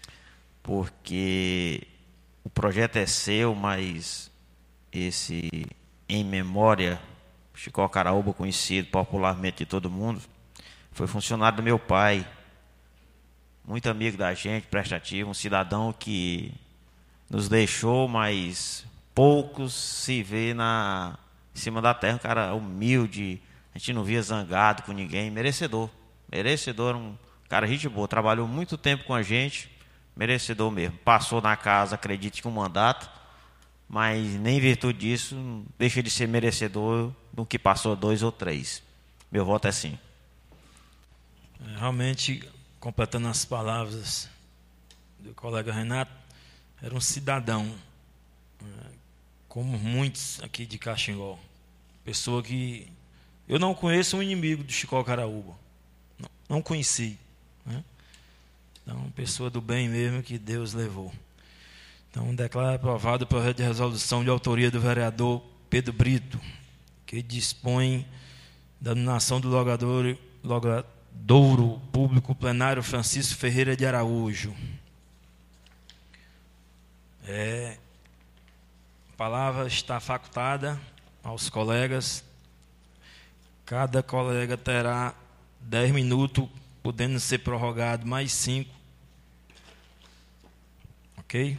porque o projeto é seu, mas esse em memória, Chicó Caraúba, conhecido popularmente de todo mundo, foi funcionário do meu pai, muito amigo da gente, prestativo, um cidadão que nos deixou, mas poucos se vê na, em cima da terra, um cara humilde, a gente não via zangado com ninguém, merecedor, merecedor, um cara gente boa, trabalhou muito tempo com a gente, merecedor mesmo, passou na casa, acredite que um mandato, mas nem em virtude disso, deixa de ser merecedor do que passou dois ou três. Meu voto é sim. Realmente, completando as palavras do colega Renato, era um cidadão, como muitos aqui de Caxingó. Pessoa que... Eu não conheço um inimigo do Chicó Caraúba. Não, não conheci. Né? Então, pessoa do bem mesmo que Deus levou. Então, declara aprovado o projeto de resolução de autoria do vereador Pedro Brito, que dispõe da donação do logadouro, loga, Douro Público Plenário Francisco Ferreira de Araújo. É, a palavra está facultada aos colegas. Cada colega terá dez minutos, podendo ser prorrogado mais cinco. Ok?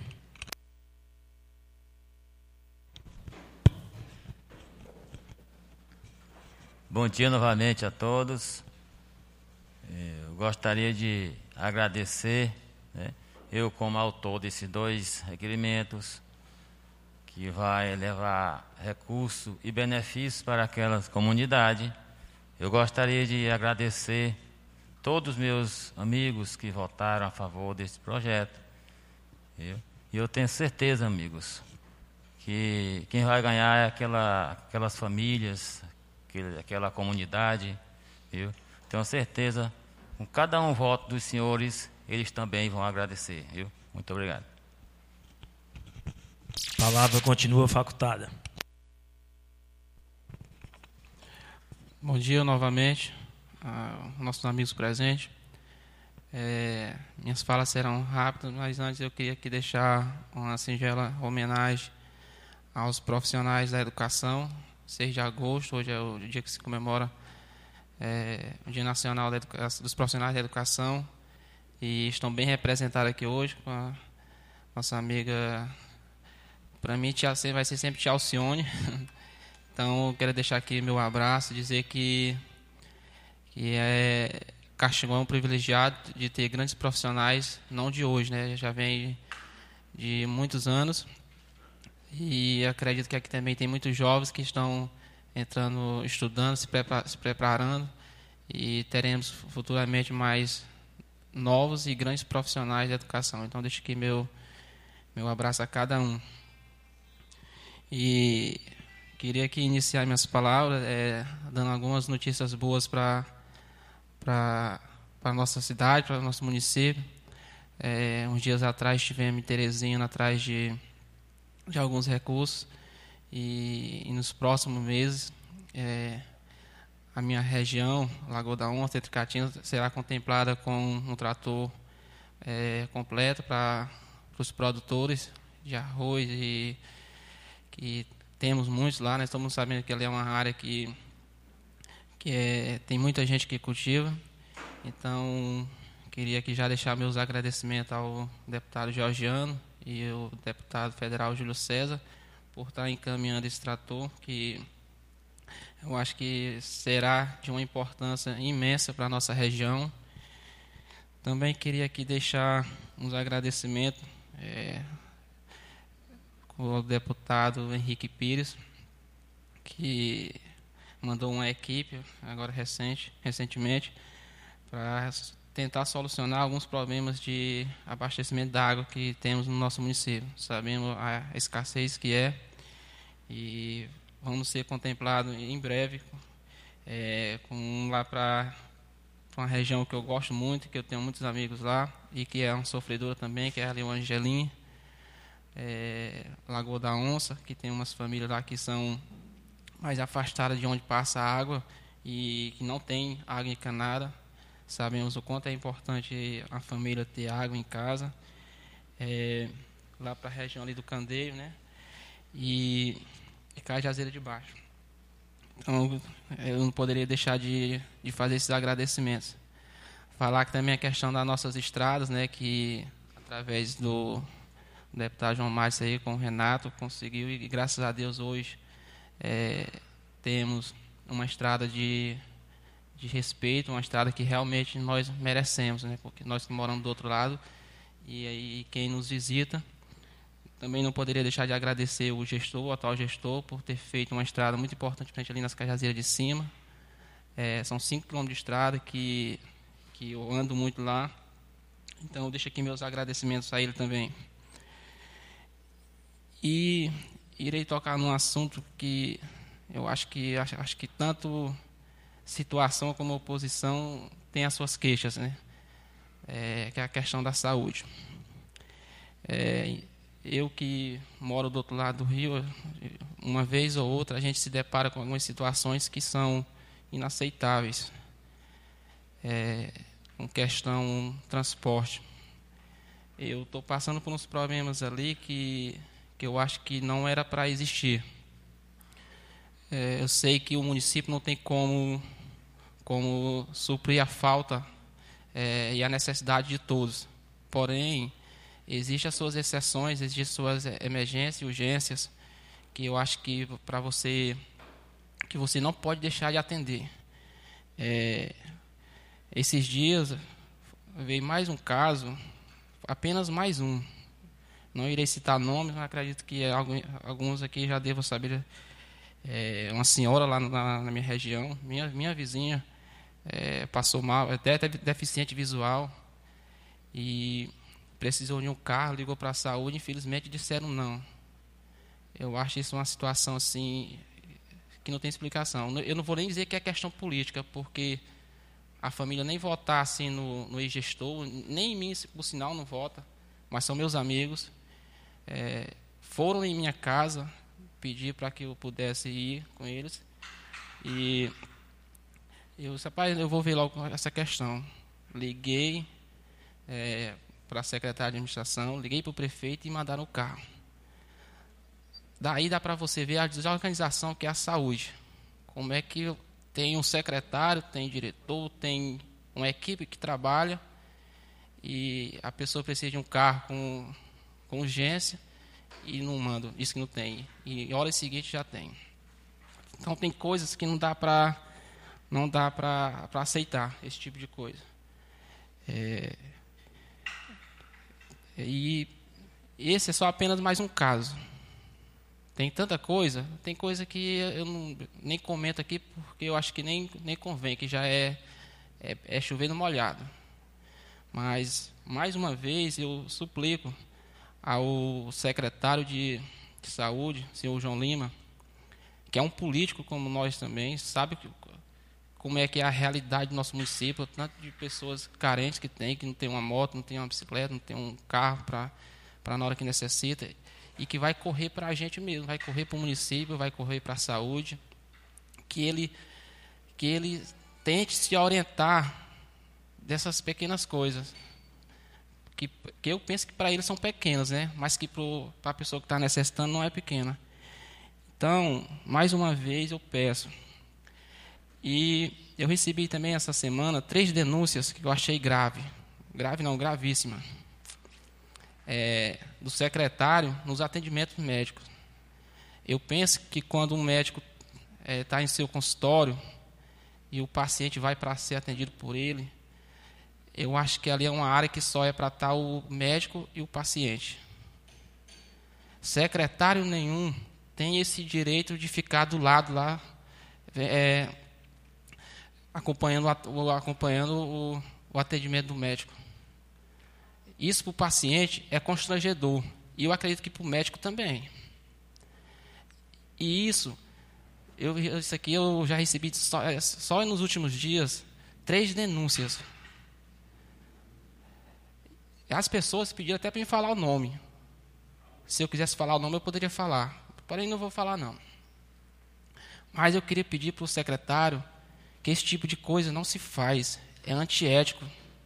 Bom dia novamente a todos. Eu gostaria de agradecer, né, eu como autor desses dois requerimentos, que vai levar recursos e benefícios para aquelas comunidades. Eu gostaria de agradecer todos os meus amigos que votaram a favor desse projeto. E eu tenho certeza, amigos, que quem vai ganhar é aquela, aquelas famílias, aquele, aquela comunidade. Viu? Tenho certeza, com cada um voto dos senhores, eles também vão agradecer. Viu? Muito obrigado. A palavra continua facultada. Bom dia novamente aos nossos amigos presentes. É, minhas falas serão rápidas, mas antes eu queria aqui deixar uma singela homenagem aos profissionais da educação. seis de agosto, hoje é o dia que se comemora é, o Dia Nacional da Educação, dos Profissionais da Educação, e estão bem representados aqui hoje com a nossa amiga, para mim tia, vai ser sempre tia Alcione. Então eu quero deixar aqui meu abraço, dizer que, que é, Caxangó é um privilegiado de ter grandes profissionais, não de hoje, né? Já vem de muitos anos. E acredito que aqui também tem muitos jovens que estão entrando, estudando, se, prepar, se preparando, e teremos futuramente mais novos e grandes profissionais da educação. Então deixo aqui meu, meu abraço a cada um. E queria aqui iniciar minhas palavras é, dando algumas notícias boas para para a nossa cidade, para o nosso município. É, uns dias atrás estivemos em Teresina atrás de de alguns recursos, e, e nos próximos meses é, a minha região, Lagoa da Onça, entre Catinhas, será contemplada com um trator é, completo para os produtores de arroz, e que temos muitos lá. Nós estamos sabendo que ali é uma área que, que é, tem muita gente que cultiva. Então queria aqui já deixar meus agradecimentos ao deputado Georgiano e o deputado federal Júlio César por estar encaminhando esse trator, que eu acho que será de uma importância imensa para a nossa região. Também queria aqui deixar uns agradecimentos é, com o deputado Henrique Pires, que mandou uma equipe, agora recente, recentemente, para tentar solucionar alguns problemas de abastecimento da água que temos no nosso município. Sabemos a escassez que é, e vamos ser contemplados em breve é, com lá para uma região que eu gosto muito, que eu tenho muitos amigos lá, e que é uma sofredora também, que é ali o Angelim, é, Lagoa da Onça, que tem umas famílias lá que são mais afastadas de onde passa a água e que não tem água encanada. Sabemos o quanto é importante a família ter água em casa. É, lá para a região ali do Candeio, né? E, e Cajazeira de Baixo. Então, eu não poderia deixar de, de fazer esses agradecimentos. Falar que também a questão das nossas estradas, né? Que através do deputado João Márcio aí com o Renato conseguiu, e graças a Deus hoje é, temos uma estrada de de respeito, uma estrada que realmente nós merecemos, né? Porque nós que moramos do outro lado, e aí quem nos visita. Também não poderia deixar de agradecer o gestor, o atual gestor, por ter feito uma estrada muito importante para a gente ali nas Cajazeiras de Cima. É, são cinco quilômetros de estrada que, que eu ando muito lá. Então eu deixo aqui meus agradecimentos a ele também. E irei tocar num assunto que eu acho que, acho, acho que tanto situação como oposição tem as suas queixas, né? É, que é a questão da saúde. É, eu que moro do outro lado do rio, uma vez ou outra a gente se depara com algumas situações que são inaceitáveis. é, com questão transporte. Eu estou passando por uns problemas ali que, que eu acho que não era para existir. É, eu sei que o município não tem como, como suprir a falta é, e a necessidade de todos. Porém, existem as suas exceções, existem as suas emergências e urgências que eu acho que para você que você não pode deixar de atender. É, esses dias veio mais um caso, apenas mais um. Não irei citar nomes, mas acredito que alguns aqui já devam saber. É, uma senhora lá na, na minha região, minha, minha vizinha, é, passou mal, até teve deficiente visual e precisou de um carro, ligou para a saúde, infelizmente disseram não. Eu acho isso uma situação assim que não tem explicação. Eu não vou nem dizer que é questão política, porque a família nem votar assim no, no ex-gestor, nem em mim, por sinal, não vota, mas são meus amigos. É, foram em minha casa pedir para que eu pudesse ir com eles. E eu disse, rapaz, eu vou ver logo essa questão. Liguei é, para a secretária de administração, liguei para o prefeito e mandaram o carro. Daí dá para você ver a desorganização que é a saúde. Como é que tem um secretário, tem diretor, tem uma equipe que trabalha e a pessoa precisa de um carro com, com urgência e não manda, diz que não tem. E em hora seguinte já tem. Então tem coisas que não dá para não dá para aceitar, esse tipo de coisa. É, e esse é só apenas mais um caso. Tem tanta coisa, tem coisa que eu não, nem comento aqui, porque eu acho que nem, nem convém, que já é, é, é chover no molhado. Mas, mais uma vez, eu suplico ao secretário de, de Saúde, senhor João Lima, que é um político como nós também, sabe que, como é que é a realidade do nosso município, tanto de pessoas carentes que tem, que não tem uma moto, não tem uma bicicleta, não tem um carro para na hora que necessita, e que vai correr para a gente mesmo, vai correr para o município, vai correr para a saúde, que ele, que ele tente se orientar dessas pequenas coisas, que, que eu penso que para eles são pequenas, né? Mas que para a pessoa que está necessitando não é pequena. Então, mais uma vez eu peço. E eu recebi também essa semana três denúncias que eu achei grave, grave não, gravíssima. É, do secretário nos atendimentos médicos. Eu penso que quando um médico está é, em seu consultório e o paciente vai para ser atendido por ele, eu acho que ali é uma área que só é para estar o médico e o paciente. Secretário nenhum tem esse direito de ficar do lado lá, é, acompanhando, acompanhando o, o atendimento do médico. Isso para o paciente é constrangedor. E eu acredito que para o médico também. E isso, eu, isso aqui eu já recebi só, só nos últimos dias, três denúncias. As pessoas pediram até para me falar o nome. Se eu quisesse falar o nome, eu poderia falar. Porém, não vou falar, não. Mas eu queria pedir para o secretário que esse tipo de coisa não se faz. É antiético.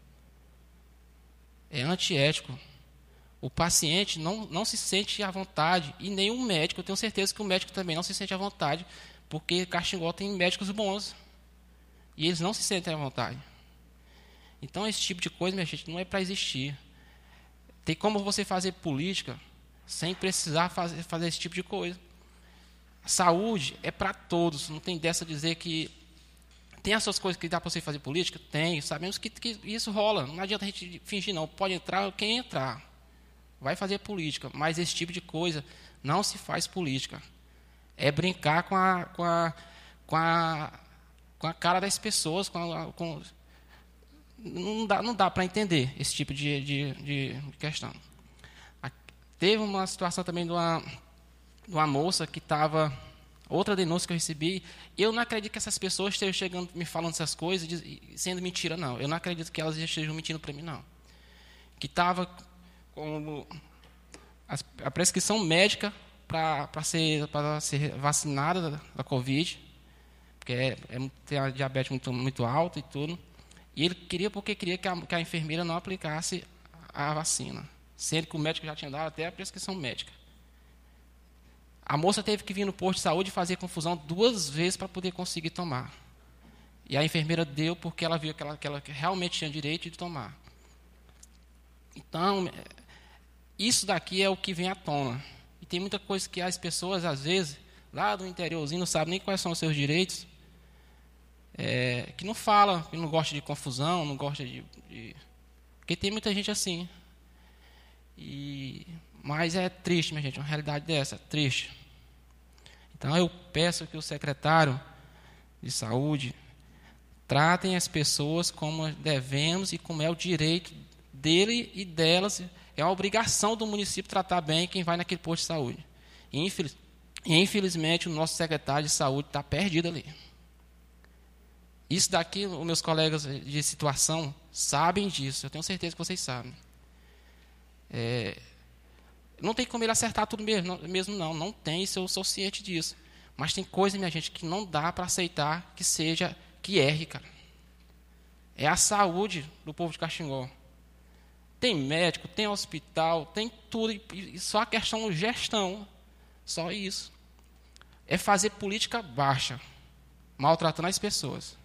É antiético. O paciente não, não se sente à vontade, e nem o médico, eu tenho certeza que o médico também não se sente à vontade, porque Caxingó tem médicos bons, e eles não se sentem à vontade. Então, esse tipo de coisa, minha gente, não é para existir. Tem como você fazer política sem precisar fazer, fazer esse tipo de coisa. A saúde é para todos, não tem dessa dizer que tem essas coisas que dá para você fazer política? Tem, sabemos que, que isso rola. Não adianta a gente fingir, não. Pode entrar quem entrar. Vai fazer política. Mas esse tipo de coisa não se faz política. É brincar com a, com a, com a, com a cara das pessoas. Com a, com, não dá, não dá para entender esse tipo de, de, de questão. Teve uma situação também de uma, de uma moça que estava... Outra denúncia que eu recebi, eu não acredito que essas pessoas estejam chegando, me falando essas coisas, sendo mentira, não. Eu não acredito que elas estejam mentindo para mim, não. Que estava com a prescrição médica para ser, ser vacinada da, da Covid, porque é, é, tem a diabetes muito, muito alta e tudo, E ele queria porque queria que a, que a enfermeira não aplicasse a vacina, sendo que o médico já tinha dado até a prescrição médica. A moça teve que vir no posto de saúde e fazer confusão duas vezes para poder conseguir tomar. E a enfermeira deu porque ela viu que ela, que ela realmente tinha direito de tomar. Então, isso daqui é o que vem à tona. E tem muita coisa que as pessoas, às vezes, lá do interiorzinho, não sabem nem quais são os seus direitos, é, que não fala, que não gosta de confusão, não gosta de, de... Porque tem muita gente assim. E... Mas é triste, minha gente, uma realidade dessa, triste. Então, eu peço que o secretário de saúde tratem as pessoas como devemos e como é o direito dele e delas. É a obrigação do município tratar bem quem vai naquele posto de saúde. E, infeliz, e infelizmente, o nosso secretário de saúde está perdido ali. Isso daqui, os meus colegas de situação sabem disso. Eu tenho certeza que vocês sabem. É, não tem como ele acertar tudo mesmo, não, mesmo não. Não tem, isso eu sou ciente disso. Mas tem coisa, minha gente, que não dá para aceitar que seja, que erre, cara. É a saúde do povo de Caxingó. Tem médico, tem hospital, tem tudo, e só a questão de gestão, só isso. É fazer política baixa, maltratando as pessoas.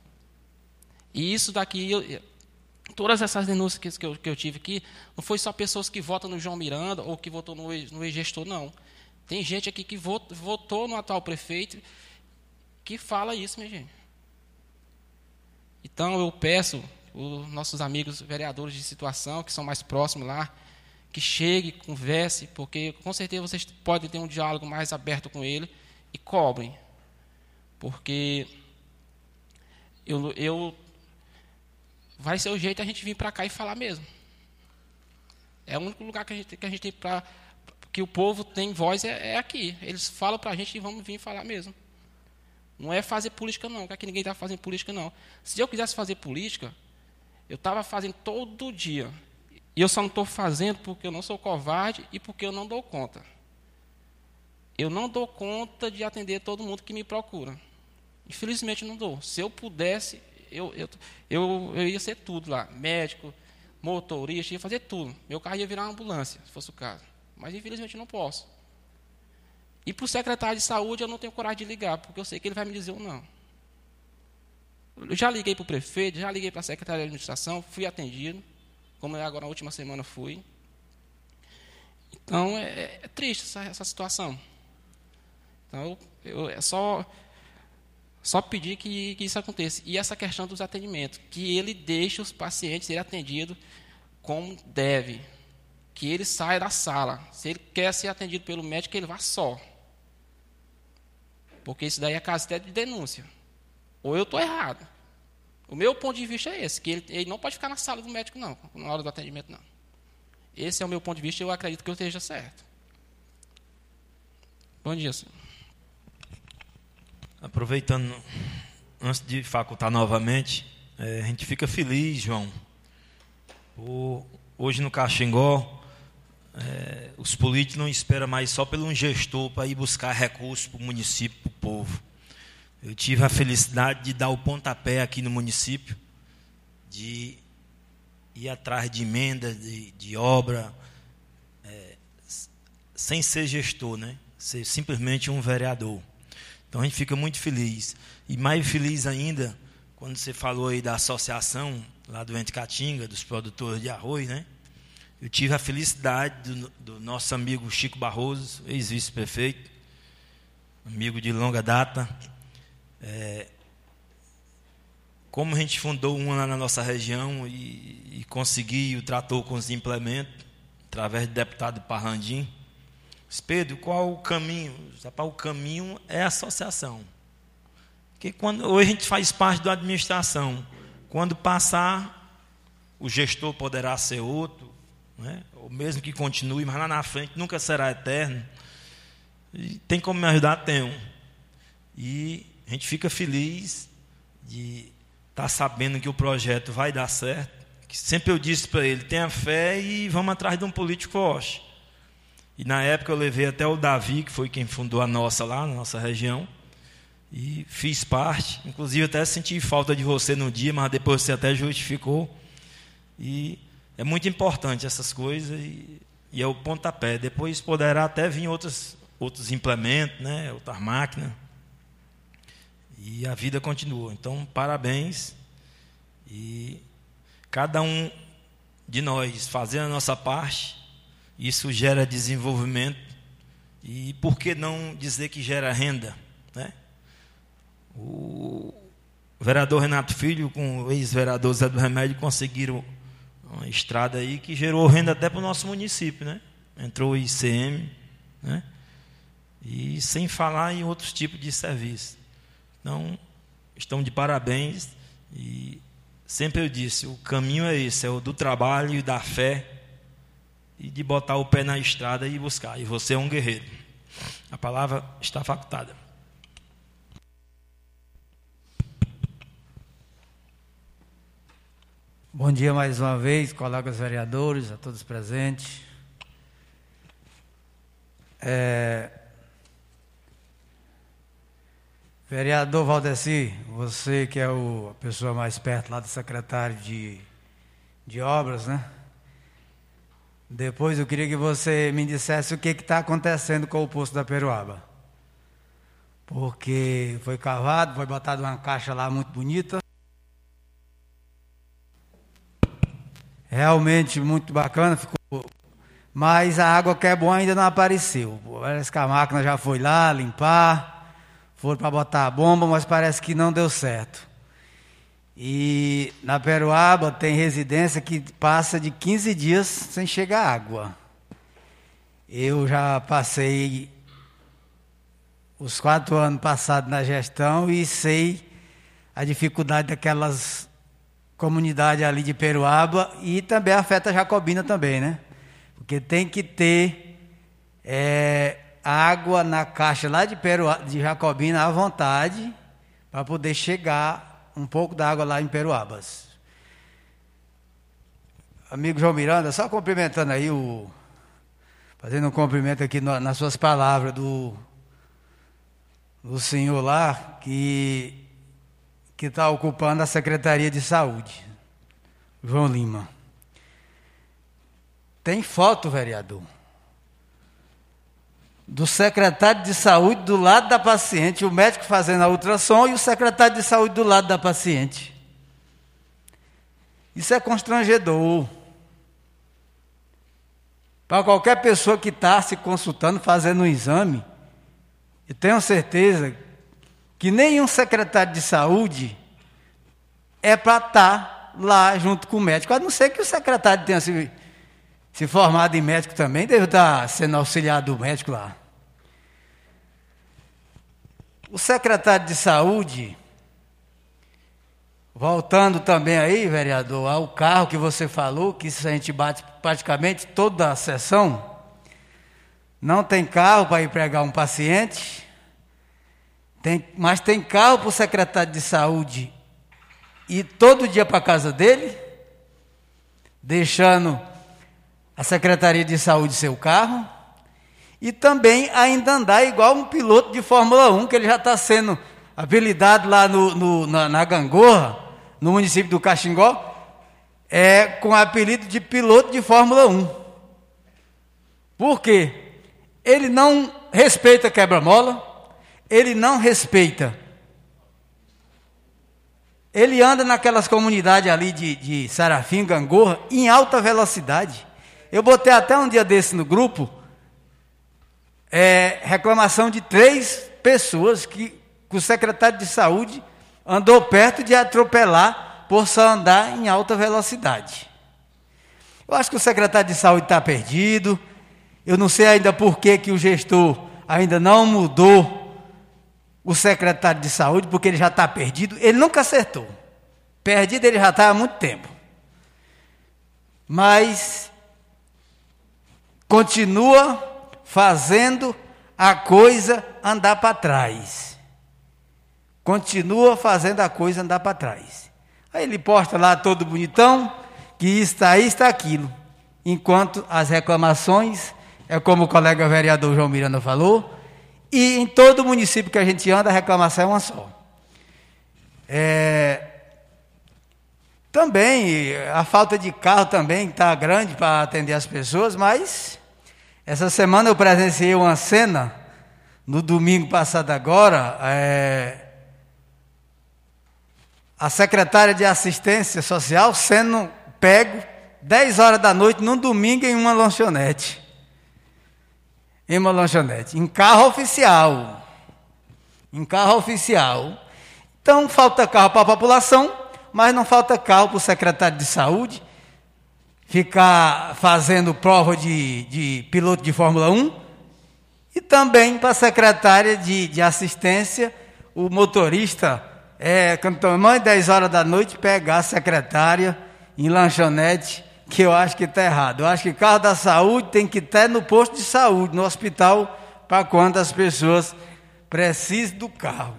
E isso daqui, eu, todas essas denúncias que eu, que eu tive aqui, não foi só pessoas que votam no João Miranda ou que votou no, no ex-gestor, não. Tem gente aqui que votou, votou no atual prefeito que fala isso, minha gente. Então, eu peço os nossos amigos vereadores de situação, que são mais próximos lá, que cheguem, converse, porque com certeza vocês podem ter um diálogo mais aberto com ele e cobrem. Porque eu, eu vai ser o jeito de a gente vir para cá e falar mesmo. É o único lugar que a gente, que a gente tem para que o povo tem voz é, é aqui. Eles falam para a gente e vamos vir falar mesmo. Não é fazer política, não, que aqui ninguém está fazendo política, não. Se eu quisesse fazer política, eu estava fazendo todo dia. E eu só não estou fazendo porque eu não sou covarde e porque eu não dou conta. Eu não dou conta de atender todo mundo que me procura. Infelizmente, não dou. Se eu pudesse, eu, eu, eu, eu ia ser tudo lá. Médico, motorista, ia fazer tudo. Meu carro ia virar uma ambulância, se fosse o caso. Mas, infelizmente, não posso. E para o secretário de saúde, eu não tenho coragem de ligar, porque eu sei que ele vai me dizer ou não. Eu já liguei para o prefeito, já liguei para a secretária de administração, fui atendido, como agora na última semana fui. Então, é, é triste essa, essa situação. Então, eu, eu, é só, só pedir que, que isso aconteça. E essa questão dos atendimentos, que ele deixe os pacientes serem atendidos como deve. Que ele saia da sala. Se ele quer ser atendido pelo médico, ele vá só. Porque isso daí é caso até de denúncia. Ou eu estou errado. O meu ponto de vista é esse, que ele, ele não pode ficar na sala do médico, não, na hora do atendimento, não. Esse é o meu ponto de vista e eu acredito que eu esteja certo. Bom dia, senhor. Aproveitando, antes de facultar novamente, é, a gente fica feliz, João, por, hoje no Caxingó, é, os políticos não esperam mais só pelo um gestor para ir buscar recursos para o município, para o povo. Eu tive a felicidade de dar o pontapé aqui no município, de ir atrás de emenda, de, de obra, é, sem ser gestor, né? Ser simplesmente um vereador. Então a gente fica muito feliz. E mais feliz ainda, quando você falou aí da associação, lá do Ente Caatinga, dos produtores de arroz, né? Eu tive a felicidade do, do nosso amigo Chico Barroso, ex-vice-prefeito, amigo de longa data. É, como a gente fundou uma lá na nossa região e, e conseguiu, tratou com os implementos, através do deputado Parrandim. Pedro, qual o caminho? O caminho é a associação. Porque quando, hoje a gente faz parte da administração. Quando passar, o gestor poderá ser outro, né? Ou mesmo que continue, mas lá na frente nunca será eterno. E tem como me ajudar? Tenho. E a gente fica feliz de estar sabendo que o projeto vai dar certo. Que sempre eu disse para ele, tenha fé e vamos atrás de um político forte. E na época eu levei até o Davi, que foi quem fundou a nossa lá, na nossa região. e fiz parte. Inclusive, até senti falta de você no dia, mas depois você até justificou. E é muito importante essas coisas, e, e é o pontapé. Depois poderá até vir outros, outros implementos, né, outras máquinas. E a vida continua. Então, parabéns. E cada um de nós fazendo a nossa parte, isso gera desenvolvimento. E por que não dizer que gera renda, né? O vereador Renato Filho com o ex-vereador Zé do Remédio conseguiram uma estrada aí que gerou renda até para o nosso município, né? Entrou o I C M, né? E sem falar em outros tipos de serviço. Então, estão de parabéns. E sempre eu disse, o caminho é esse, é o do trabalho e da fé, e de botar o pé na estrada e buscar. E você é um guerreiro. A palavra está facultada. Bom dia mais uma vez, colegas vereadores, a todos presentes. É... Vereador Valdeci, você que é o, a pessoa mais perto lá do secretário de, de obras, né? Depois eu queria que você me dissesse o que está acontecendo com o poço da Peruaba. Porque foi cavado, foi botado uma caixa lá muito bonita. Realmente muito bacana, ficou. Mas a água que é boa ainda não apareceu. Parece que a máquina já foi lá limpar, foram para botar a bomba, mas parece que não deu certo. E na Peruaba tem residência que passa de quinze dias sem chegar água. Eu já passei os quatro anos passados na gestão e sei a dificuldade daquelas comunidades ali de Peruaba, e também afeta a Jacobina também, né? Porque tem que ter é, água na caixa lá de, Peruaba, de Jacobina à vontade para poder chegar um pouco da água lá em Peruabas. Amigo João Miranda, só cumprimentando aí, o, fazendo um cumprimento aqui no, nas suas palavras do, do senhor lá, que que está ocupando a Secretaria de Saúde, João Lima. Tem foto, vereador, do secretário de saúde do lado da paciente, o médico fazendo a ultrassom e o secretário de saúde do lado da paciente. Isso é constrangedor para qualquer pessoa que está se consultando, fazendo um exame. Eu tenho certeza que nenhum secretário de saúde é para estar lá junto com o médico, a não ser que o secretário tenha se, se formado em médico também, deve estar sendo auxiliar do médico lá. O secretário de saúde, voltando também aí, vereador, ao carro que você falou, que isso a gente bate praticamente toda a sessão, não tem carro para ir pregar um paciente. Tem, mas tem carro para o secretário de saúde ir todo dia para a casa dele, deixando a Secretaria de Saúde seu carro, e também ainda andar igual um piloto de Fórmula um, que ele já está sendo apelidado lá no, no, na, na Gangorra, no município do Caxingó, é, com o apelido de piloto de Fórmula um. Por quê? Ele não respeita quebra-mola, ele não respeita. Ele anda naquelas comunidades ali de, de Sarafim, Gangorra, em alta velocidade. Eu botei até um dia desse no grupo, é, reclamação de três pessoas que, que o secretário de saúde andou perto de atropelar por só andar em alta velocidade. Eu acho que o secretário de saúde está perdido. Eu não sei ainda por que, que o gestor ainda não mudou o secretário de saúde, porque ele já está perdido. Ele nunca acertou. Perdido ele já está há muito tempo. Mas continua fazendo a coisa andar para trás. Continua fazendo a coisa andar para trás. Aí ele posta lá todo bonitão, que está aí, está aquilo. Enquanto as reclamações, é como o colega vereador João Miranda falou, E em todo município que a gente anda, a reclamação é uma só. É, também, a falta de carro também está grande para atender as pessoas, mas essa semana eu presenciei uma cena, no domingo passado agora, é, a secretária de assistência social sendo pego dez horas da noite, num domingo, em uma lanchonete. Em uma lanchonete, em carro oficial. Em carro oficial. Então, falta carro para a população, mas não falta carro para o secretário de saúde ficar fazendo prova de, de piloto de Fórmula um, e também para a secretária de, de assistência, o motorista, é, quando toma dez horas da noite, pegar a secretária em lanchonete, que eu acho que está errado. Eu acho que carro da saúde tem que estar no posto de saúde, no hospital, para quando as pessoas precisam do carro.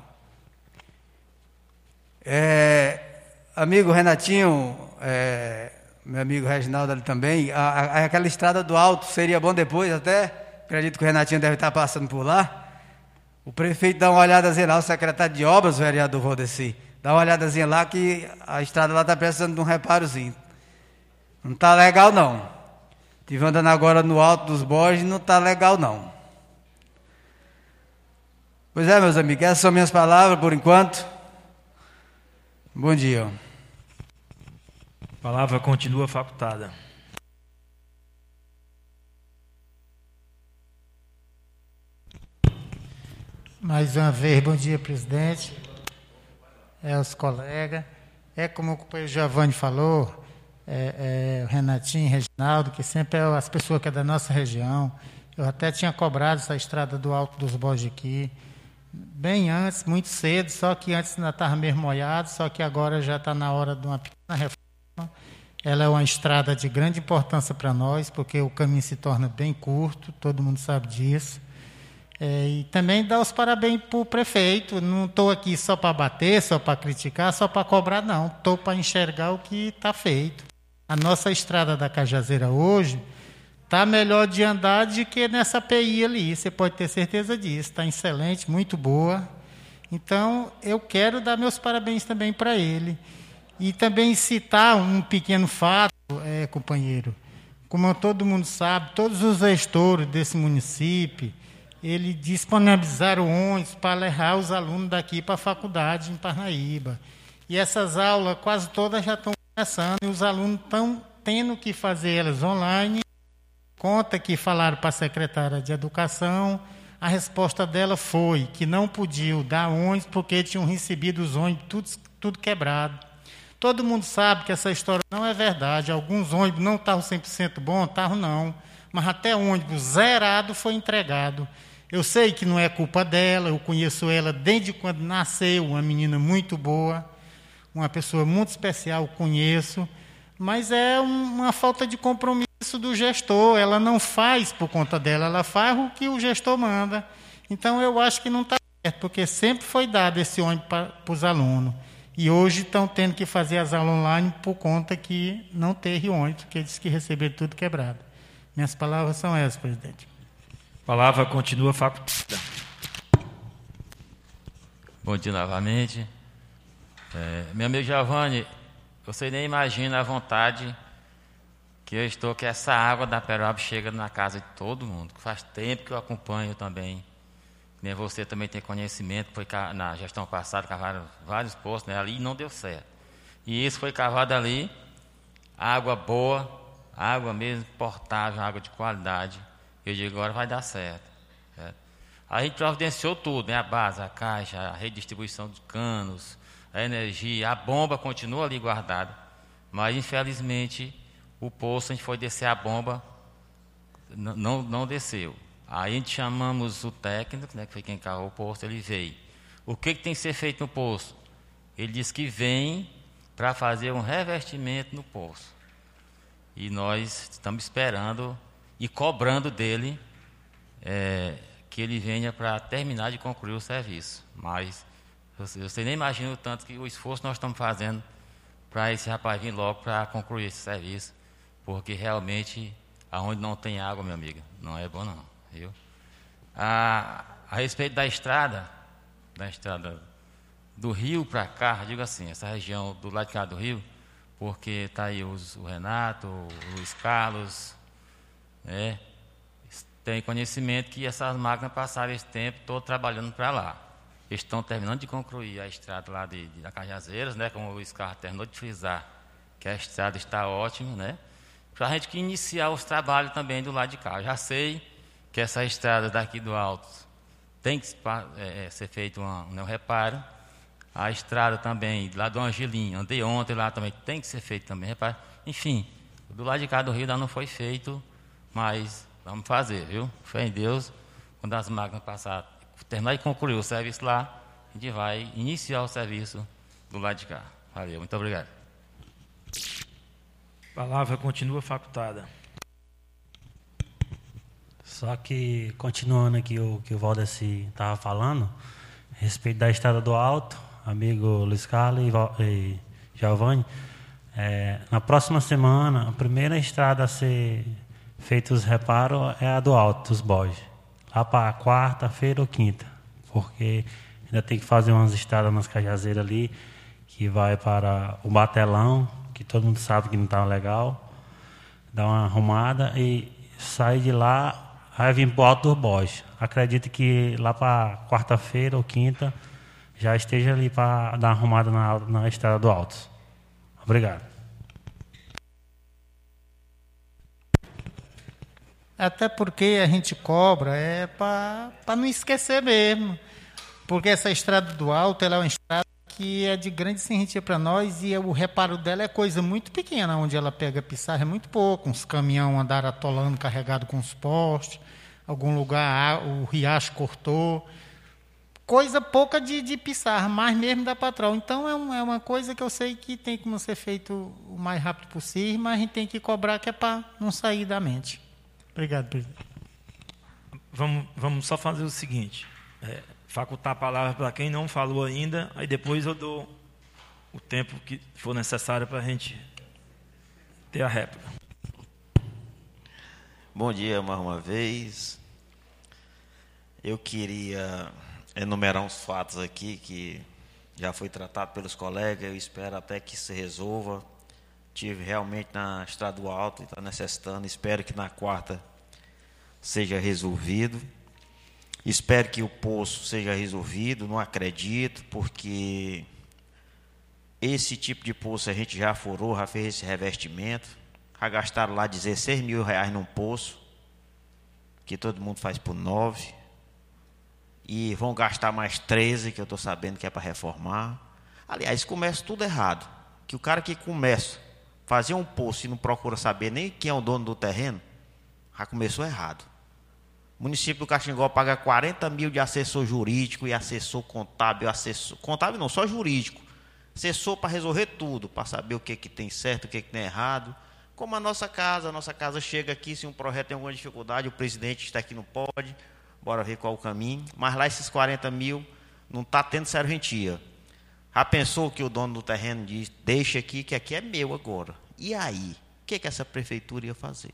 É, amigo Renatinho, é, meu amigo Reginaldo ali também, a, a, aquela estrada do Alto seria bom depois até, acredito que o Renatinho deve estar passando por lá, o prefeito dá uma olhadazinha lá, o secretário de obras, o vereador Valdeci, dá uma olhadazinha lá que a estrada lá está precisando de um reparozinho. Não está legal não. Estive andando agora no Alto dos Borges, não está legal não. Pois é, meus amigos, essas são minhas palavras por enquanto. Bom dia. A palavra continua facultada. Mais uma vez, bom dia, presidente. É, os colegas. É como o companheiro Giovanni falou, é, é, o Renatinho, Reginaldo, que sempre é as pessoas que é da nossa região. Eu até tinha cobrado essa estrada do Alto dos Borges aqui, bem antes, muito cedo, só que antes ainda estava meio molhado, só que agora já está na hora de uma pequena reforma. Ela é uma estrada de grande importância para nós, porque o caminho se torna bem curto, todo mundo sabe disso. É, e também dar os parabéns para o prefeito. Não estou aqui só para bater, só para criticar, só para cobrar, não. Estou para enxergar o que está feito. A nossa estrada da Cajazeira hoje está melhor de andar do que nessa P I ali. Você pode ter certeza disso. Está excelente, muito boa. Então, eu quero dar meus parabéns também para ele. E também citar um pequeno fato, é, companheiro. Como todo mundo sabe, todos os gestores desse município, eles disponibilizaram ônibus para levar os alunos daqui para a faculdade em Parnaíba. E essas aulas, quase todas já estão começando, e os alunos estão tendo que fazer elas online. Conta que falaram para a secretária de Educação, a resposta dela foi que não podiam dar ônibus porque tinham recebido os ônibus tudo, tudo quebrado. Todo mundo sabe que essa história não é verdade. Alguns ônibus não estavam cem por cento bons, estavam não. Mas até ônibus zerado foi entregado. Eu sei que não é culpa dela, eu conheço ela desde quando nasceu, uma menina muito boa, uma pessoa muito especial, conheço, mas é uma falta de compromisso do gestor. Ela não faz por conta dela, ela faz o que o gestor manda. Então, eu acho que não está certo, porque sempre foi dado esse ônibus para os alunos. E hoje estão tendo que fazer as aulas online por conta que não teve ônibus, porque disse que receberam tudo quebrado. Minhas palavras são essas, presidente. A palavra continua facultada. Bom dia novamente. É, meu amigo Giovanni, você nem imagina a vontade que eu estou que essa água da Peroba chega na casa de todo mundo. Faz tempo que eu acompanho também. Nem você também tem conhecimento, foi na gestão passada cavaram vários postos, né, ali e não deu certo. E isso foi cavado ali, água boa, água mesmo portável, água de qualidade. Eu digo, agora vai dar certo. certo? A gente providenciou tudo, né? A base, a caixa, a redistribuição dos canos, a energia, a bomba continua ali guardada. Mas, infelizmente, o poço, a gente foi descer a bomba, não, não, não desceu. Aí a gente chamamos o técnico, né, que foi quem cavou o poço, ele veio. O que, que tem que ser feito no poço? Ele disse que vem para fazer um revestimento no poço. E nós estamos esperando e cobrando dele é, que ele venha para terminar de concluir o serviço. Mas você, você nem imagina o tanto que o esforço nós estamos fazendo para esse rapaz vir logo para concluir esse serviço, porque realmente, aonde não tem água, meu amigo, não é bom não. Viu? A, a respeito da estrada, da estrada do Rio para cá, digo assim, essa região do lado de cá do Rio, porque está aí os, o Renato, o Luiz Carlos, né, tem conhecimento que essas máquinas passaram esse tempo todo trabalhando para lá. Eles estão terminando de concluir a estrada lá de, de Cajazeiras, né, como o Luiz Carlos terminou de frisar, que a estrada está ótima, né, para a gente que iniciar os trabalhos também do lado de cá. Eu já sei que essa estrada daqui do Alto tem que é, ser feito uma, um reparo. A estrada também, lá do Angelim, andei ontem lá também, tem que ser feito também, repare. Enfim, do lado de cá do Rio ainda não foi feito, mas vamos fazer, viu? Fé em Deus, quando as máquinas passarem, terminar de concluir o serviço lá, a gente vai iniciar o serviço do lado de cá. Valeu, muito obrigado. A palavra continua facultada. Só que, continuando aqui o que o Valdeci estava falando, a respeito da Estrada do Alto, amigo Luiz Carlos e, e Giovanni, é, na próxima semana, a primeira estrada a ser feita os reparos é a do Alto, dos Borges. Lá para quarta-feira ou quinta, porque ainda tem que fazer umas estradas nas Cajazeiras ali, que vai para o Batelão, que todo mundo sabe que não está legal, dá uma arrumada e sai de lá, vai vir para o Alto dos Borges. Acredito que lá para quarta-feira ou quinta já esteja ali para dar uma arrumada na, na estrada do Alto. Obrigado. Até porque a gente cobra é para não esquecer mesmo. Porque essa estrada do Alto ela é uma estrada que é de grande serventia para nós e o reparo dela é coisa muito pequena, onde ela pega pissarra é muito pouco, uns caminhão andaram atolando carregado com os postes, algum lugar o riacho cortou, coisa pouca de, de pissarra, mais mesmo da patrão. Então é, um, é uma coisa que eu sei que tem como ser feito o mais rápido possível, mas a gente tem que cobrar que é para não sair da mente. Obrigado, presidente. Vamos, vamos só fazer o seguinte, é, facultar a palavra para quem não falou ainda, aí depois eu dou o tempo que for necessário para a gente ter a réplica. Bom dia mais uma vez. Eu queria enumerar uns fatos aqui que já foi tratado pelos colegas, eu espero até que se resolva. Tive realmente na Estrada do Alto, está necessitando, espero que na quarta seja resolvido. Espero que o poço seja resolvido, não acredito, porque esse tipo de poço a gente já furou, já fez esse revestimento, já gastaram lá dezesseis mil reais num poço, que todo mundo faz por nove, e vão gastar mais treze, que eu estou sabendo que é para reformar. Aliás, começa tudo errado, que o cara que começa a fazer um poço e não procura saber nem quem é o dono do terreno, já começou errado. O município do Caxingó paga quarenta mil de assessor jurídico e assessor contábil, assessor, contábil não, só jurídico, assessor para resolver tudo, para saber o que, que tem certo, o que, que tem errado. Como a nossa casa, a nossa casa chega aqui, se um projeto tem alguma dificuldade, o presidente está aqui, não pode, bora ver qual o caminho, mas lá esses quarenta mil não está tendo serventia. Já pensou que o dono do terreno diz, deixa aqui, que aqui é meu agora. E aí? O que, que essa prefeitura ia fazer?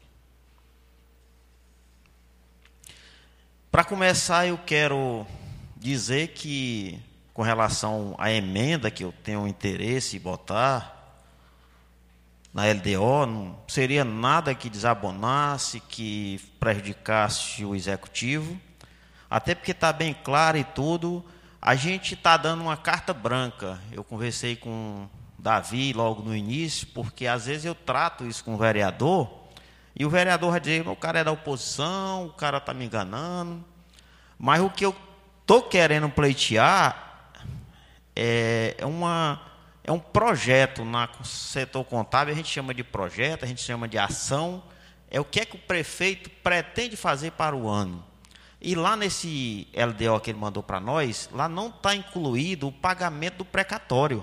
Para começar, eu quero dizer que, com relação à emenda que eu tenho interesse em botar na L D O, não seria nada que desabonasse, que prejudicasse o executivo, até porque está bem claro e tudo. A gente está dando uma carta branca. Eu conversei com o Davi logo no início, porque às vezes eu trato isso com o vereador, e o vereador vai dizer, o cara é da oposição, o cara está me enganando. Mas o que eu estou querendo pleitear é, uma, é um projeto no setor contábil, a gente chama de projeto, a gente chama de ação, é o que é que o prefeito pretende fazer para o ano. E lá nesse L D O que ele mandou para nós, lá não está incluído o pagamento do precatório.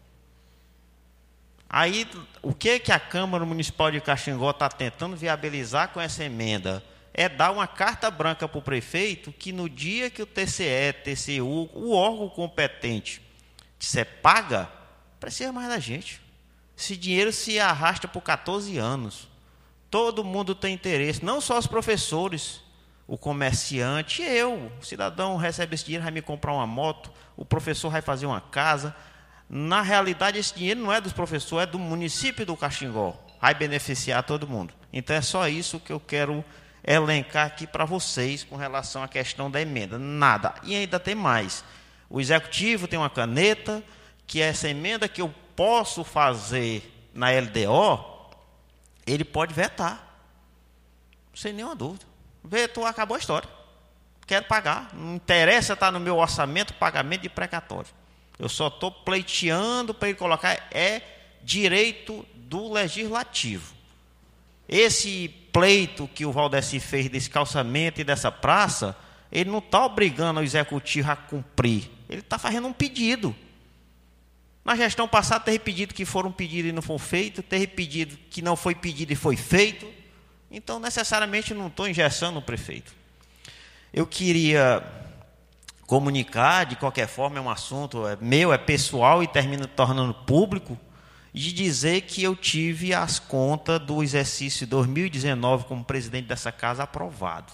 Aí, o que, que a Câmara Municipal de Caxingó está tentando viabilizar com essa emenda? É dar uma carta branca para o prefeito que no dia que o T C E, T C U, o órgão competente, disser paga, precisa mais da gente. Esse dinheiro se arrasta por quatorze anos. Todo mundo tem interesse, não só os professores. o comerciante, eu. O cidadão recebe esse dinheiro, vai me comprar uma moto, o professor vai fazer uma casa. Na realidade, esse dinheiro não é dos professores, é do município do Caxingó. Vai beneficiar todo mundo. Então, é só isso que eu quero elencar aqui para vocês com relação à questão da emenda. Nada. E ainda tem mais. O executivo tem uma caneta, que essa emenda que eu posso fazer na L D O, ele pode vetar. Sem nenhuma dúvida. Vetou, acabou a história. Quero pagar. Não interessa estar no meu orçamento pagamento de precatório. Eu só estou pleiteando para ele colocar, é direito do legislativo. Esse pleito que o Valdeci fez desse calçamento e dessa praça, ele não está obrigando o executivo a cumprir. Ele está fazendo um pedido. Na gestão passada teve pedido que foram pedido e não foi feito, teve pedido que não foi pedido e foi feito. Então, necessariamente, não estou engessando o prefeito. Eu queria comunicar, de qualquer forma, é um assunto é meu, é pessoal e termina tornando público, de dizer que eu tive as contas do exercício dois mil e dezenove como presidente dessa casa aprovado.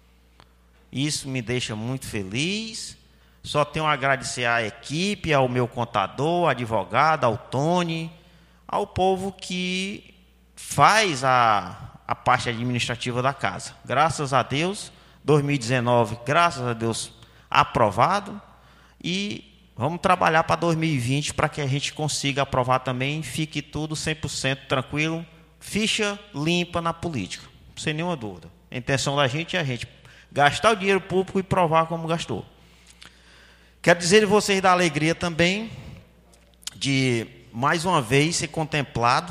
Isso me deixa muito feliz. Só tenho a agradecer à equipe, ao meu contador, advogado, ao Tony, ao povo que faz a, a parte administrativa da casa. Graças a Deus, dois mil e dezenove, graças a Deus, aprovado. E vamos trabalhar para dois mil e vinte para que a gente consiga aprovar também, fique tudo cem por cento tranquilo, ficha limpa na política, sem nenhuma dúvida. A intenção da gente é a gente gastar o dinheiro público e provar como gastou. Quero dizer a vocês da alegria também de, mais uma vez, ser contemplado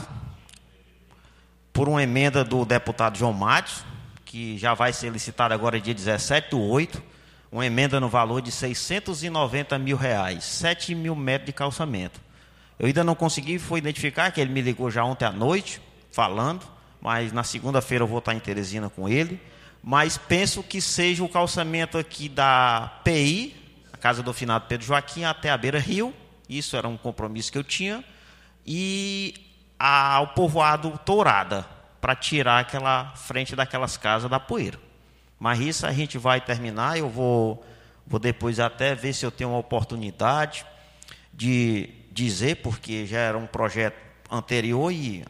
por uma emenda do deputado João Matos, que já vai ser licitada agora dia dezessete do oito, uma emenda no valor de seiscentos e noventa mil reais, sete mil metros de calçamento. Eu ainda não consegui, foi identificar, que ele me ligou já ontem à noite, falando, mas na segunda-feira eu vou estar em Teresina com ele, mas penso que seja o calçamento aqui da P I, a Casa do Finado Pedro Joaquim, até a Beira Rio, isso era um compromisso que eu tinha, e ao povoado Tourada, para tirar aquela frente daquelas casas da poeira. Mas isso a gente vai terminar, eu vou, vou depois até ver se eu tenho uma oportunidade de dizer, porque já era um projeto anterior e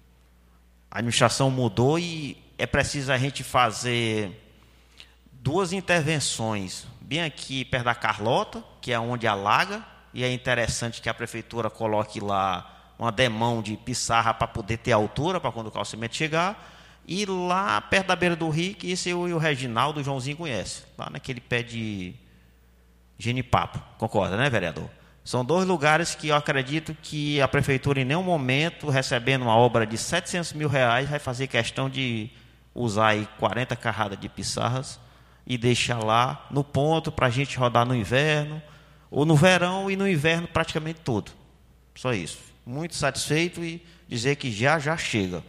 a administração mudou e é preciso a gente fazer duas intervenções, bem aqui perto da Carlota, que é onde alaga, e é interessante que a prefeitura coloque lá uma demão de pissarra para poder ter altura, para quando o calçamento chegar, e lá perto da beira do rio, que esse eu e o Reginaldo, o Joãozinho conhece, lá naquele pé de genipapo, concorda, né, vereador? São dois lugares que eu acredito que a prefeitura, em nenhum momento, recebendo uma obra de setecentos mil reais, vai fazer questão de usar aí quarenta carradas de pissarras e deixar lá no ponto para a gente rodar no inverno, ou no verão e no inverno praticamente todo. Só isso. Muito satisfeito e dizer que já, já chega.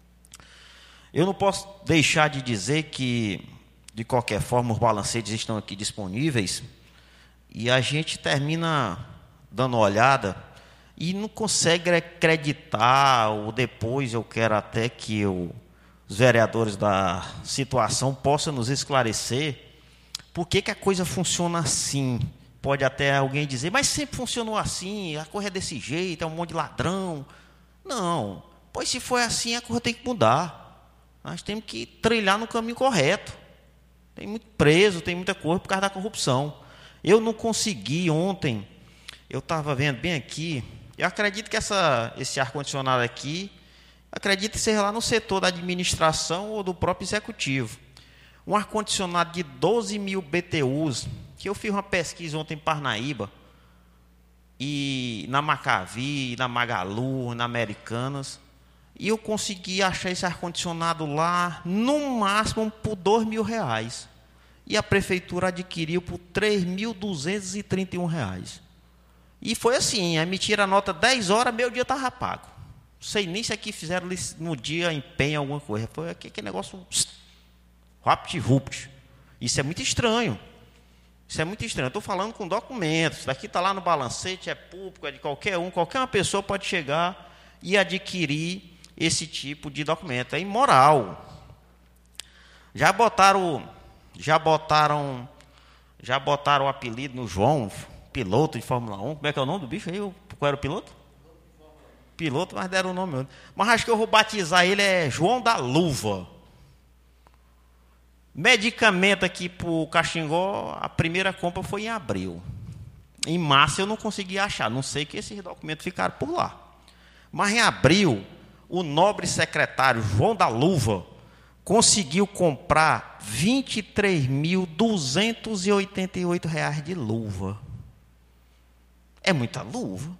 Eu não posso deixar de dizer que, de qualquer forma, os balancetes estão aqui disponíveis e a gente termina dando uma olhada e não consegue acreditar, ou depois eu quero até que eu, os vereadores da situação possam nos esclarecer por que, que a coisa funciona assim. Pode até alguém dizer, mas sempre funcionou assim, a coisa é desse jeito, é um monte de ladrão. Não, pois se for assim, a coisa tem que mudar. Nós temos que trilhar no caminho correto. Tem muito preso, tem muita coisa por causa da corrupção. Eu não consegui ontem, eu estava vendo bem aqui, eu acredito que essa, esse ar-condicionado aqui, acredito que seja lá no setor da administração ou do próprio executivo. Um ar-condicionado de doze mil B T Us, que eu fiz uma pesquisa ontem em Parnaíba, e na Macavi, na Magalu, na Americanas, e eu consegui achar esse ar-condicionado lá, no máximo, por dois mil reais. E a prefeitura adquiriu por três mil duzentos e trinta e um reais. E foi assim, aí me tira a nota dez horas, meu dia estava pago. Não sei nem se aqui fizeram no dia empenho alguma coisa. Foi aquele negócio rapt-rupt. Isso é muito estranho. Isso é muito estranho. Eu estou falando com documentos. Daqui está lá no balancete, é público, é de qualquer um. Qualquer uma pessoa pode chegar e adquirir esse tipo de documento. É imoral. Já botaram, Já botaram, já botaram o apelido no João, piloto de Fórmula um. Como é que é o nome do bicho aí? Qual era o piloto? Piloto, mas deram o nome. Mas acho que eu vou batizar ele, é João da Luva. Medicamento aqui para o Caxingó, a primeira compra foi em abril. Em março eu não consegui achar, não sei que esses documentos ficaram por lá. Mas em abril, o nobre secretário João da Luva conseguiu comprar vinte e três mil duzentos e oitenta e oito reais de luva. É muita luva.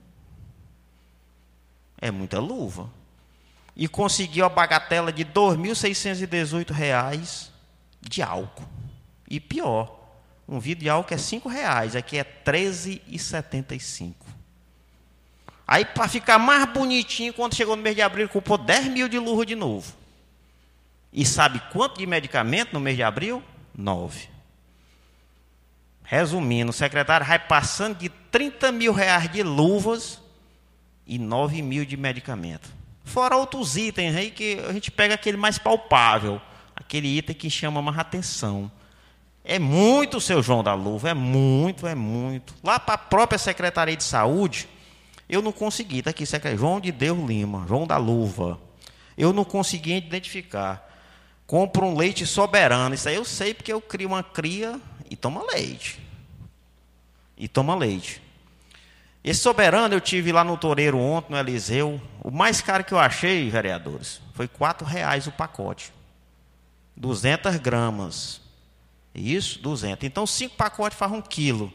É muita luva. E conseguiu a bagatela de dois mil seiscentos e dezoito reais de álcool. E pior, um vidro de álcool é cinco reais, aqui é treze reais e setenta e cinco centavos. Aí, para ficar mais bonitinho, quando chegou no mês de abril, ele comprou dez mil de luva de novo. E sabe quanto de medicamento no mês de abril? Nove. Resumindo, o secretário vai passando de trinta mil reais de luvas e nove mil de medicamento. Fora outros itens aí que a gente pega aquele mais palpável, aquele item que chama mais atenção. É muito, seu João da Luva, é muito, é muito. Lá para a própria Secretaria de Saúde, eu não consegui, está aqui, João de Deus Lima, João da Luva. Eu não consegui identificar. Compro um leite soberano, isso aí eu sei porque eu crio uma cria e toma leite. E toma leite. Esse soberano eu tive lá no Toureiro ontem, no Eliseu. O mais caro que eu achei, vereadores, foi quatro reais o pacote. duzentas gramas. Isso, duzentos. Então, cinco pacotes faz um quilo.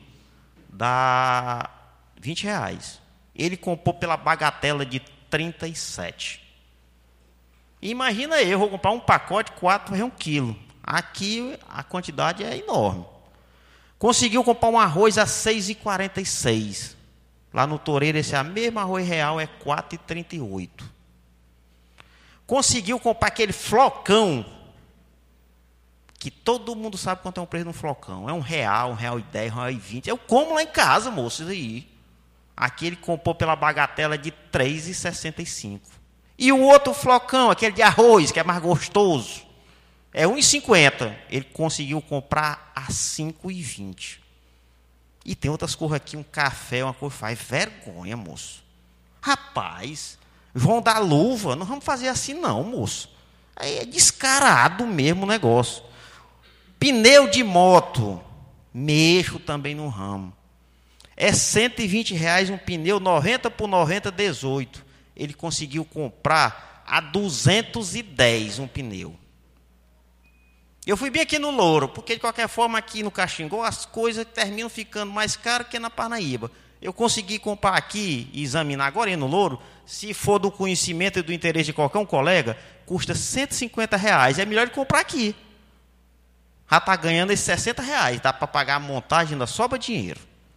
Dá vinte reais. Ele comprou pela bagatela de trinta e sete. Imagina eu, vou comprar um pacote, quatro é um quilo. Aqui a quantidade é enorme. Conseguiu comprar um arroz a seis reais e quarenta e seis. Lá no Toureiro, esse a mesmo arroz real é quatro reais e trinta e oito. Conseguiu comprar aquele flocão, que todo mundo sabe quanto é um preço de um flocão. É um real, um real e dez, um real e vinte. Eu como lá em casa, moço, isso aí. Aqui ele comprou pela bagatela de três reais e sessenta e cinco. E o outro flocão, aquele de arroz, que é mais gostoso, é um real e cinquenta. Ele conseguiu comprar a cinco reais e vinte. E tem outras coisas aqui, um café, uma coisa, faz vergonha, moço. Rapaz, João da Luva, não vamos fazer assim não, moço. Aí é descarado mesmo o negócio. Pneu de moto, mexo também no ramo. É cento e vinte reais um pneu, noventa por noventa, dezoito. Ele conseguiu comprar a duzentos e dez um pneu. Eu fui bem aqui no Louro, porque de qualquer forma aqui no Caxingó as coisas terminam ficando mais caras que na Parnaíba. Eu consegui comprar aqui e examinar agora no Louro, se for do conhecimento e do interesse de qualquer um colega, custa cento e cinquenta reais. É melhor de comprar aqui. Já está ganhando esses sessenta reais, dá para pagar a montagem, ainda sobra dinheiro.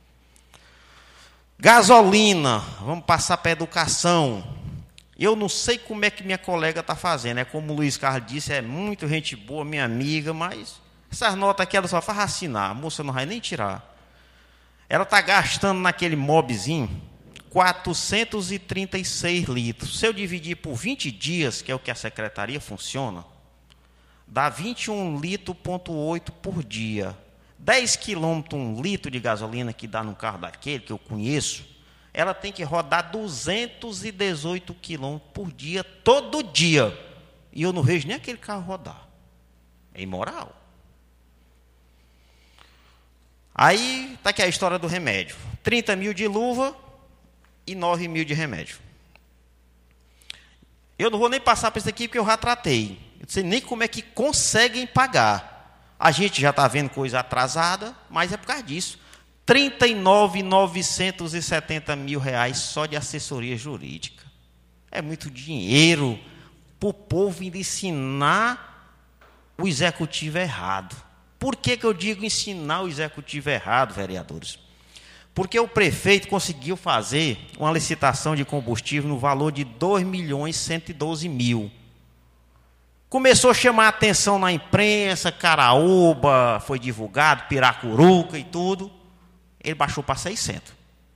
Gasolina, vamos passar para a educação. Eu não sei como é que minha colega está fazendo, é como o Luiz Carlos disse, é muito gente boa, minha amiga, mas essas notas aqui ela só faz assinar, a moça não vai nem tirar. Ela está gastando naquele mobzinho quatrocentos e trinta e seis litros. Se eu dividir por vinte dias, que é o que a secretaria funciona, dá vinte e um litros ponto oito por dia. dez quilômetros, um litro de gasolina que dá num carro daquele, que eu conheço, ela tem que rodar duzentos e dezoito quilômetros por dia, todo dia. E eu não vejo nem aquele carro rodar. É imoral. Aí está aqui a história do remédio. trinta mil de luva e nove mil de remédio. Eu não vou nem passar para isso aqui porque eu já tratei. Eu não sei nem como é que conseguem pagar. A gente já está vendo coisa atrasada, mas é por causa disso. trinta e nove mil novecentos e setenta mil reais só de assessoria jurídica. É muito dinheiro para o povo ensinar o executivo errado. Por que, que eu digo ensinar o executivo errado, vereadores? Porque o prefeito conseguiu fazer uma licitação de combustível no valor de dois milhões cento e doze mil. Começou a chamar a atenção na imprensa, Caraúba, foi divulgado, Piracuruca e tudo. Ele baixou para seiscentos.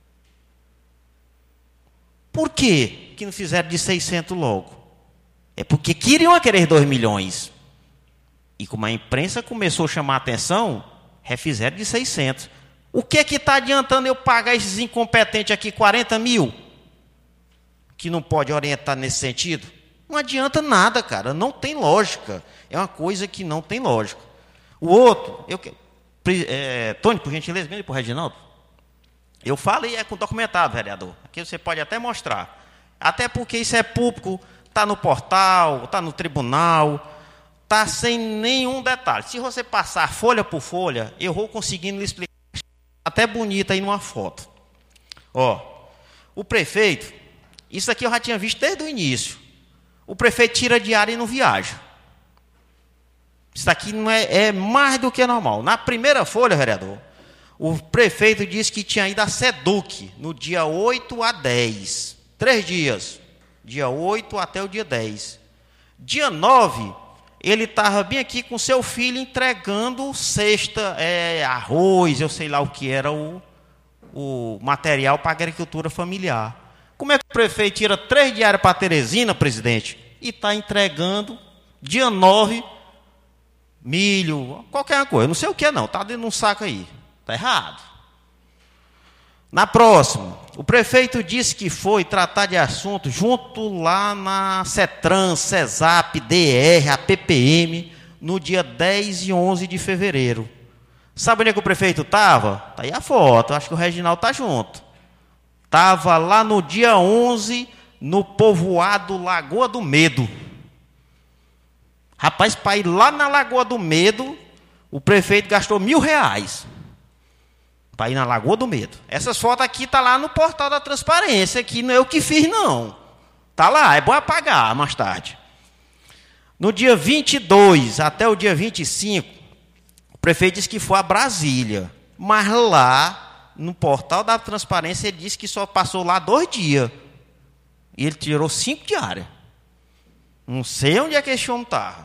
Por quê que não fizeram de seiscentos logo? É porque queriam aqueles dois milhões. E como a imprensa começou a chamar a atenção, refizeram de seiscentos. O que é que está adiantando eu pagar esses incompetentes aqui quarenta mil? Que não pode orientar nesse sentido? Não adianta nada, cara. Não tem lógica. É uma coisa que não tem lógica. O outro, eu, é, Tony, por gentileza, vem para o Reginaldo. Eu falo e é com documentado, vereador. Aqui você pode até mostrar. Até porque isso é público, está no portal, está no tribunal, está sem nenhum detalhe. Se você passar folha por folha, eu vou conseguindo lhe explicar. Até bonita aí numa foto. Ó, o prefeito, isso aqui eu já tinha visto desde o início. O prefeito tira diária e não viaja. Isso aqui não é, é mais do que normal. Na primeira folha, vereador, o prefeito disse que tinha ido a SEDUC no dia oito a dez. Três dias. Dia oito até o dia dez. Dia nove, ele estava bem aqui com seu filho entregando cesta, é, arroz, eu sei lá o que era o, o material para a agricultura familiar. Como é que o prefeito tira três diárias para Teresina, presidente, e está entregando, dia nove, milho, qualquer coisa, não sei o que é não, está dentro de um saco aí, está errado. Na próxima, o prefeito disse que foi tratar de assunto junto lá na CETRAN, CESAP, D R, a P P M, no dia dez e onze de fevereiro. Sabe onde é que o prefeito estava? Está aí a foto, acho que o Reginaldo está junto. Estava lá no dia onze, no povoado Lagoa do Medo. Rapaz, para ir lá na Lagoa do Medo, o prefeito gastou mil reais. Para ir na Lagoa do Medo. Essas fotos aqui estão tá lá no portal da transparência, aqui não é eu que fiz, não. Está lá, é bom apagar mais tarde. No dia vinte e dois até o dia vinte e cinco, o prefeito disse que foi a Brasília. Mas lá, no portal da transparência, ele disse que só passou lá dois dias. E ele tirou cinco diárias. Não sei onde é que esse homem estava.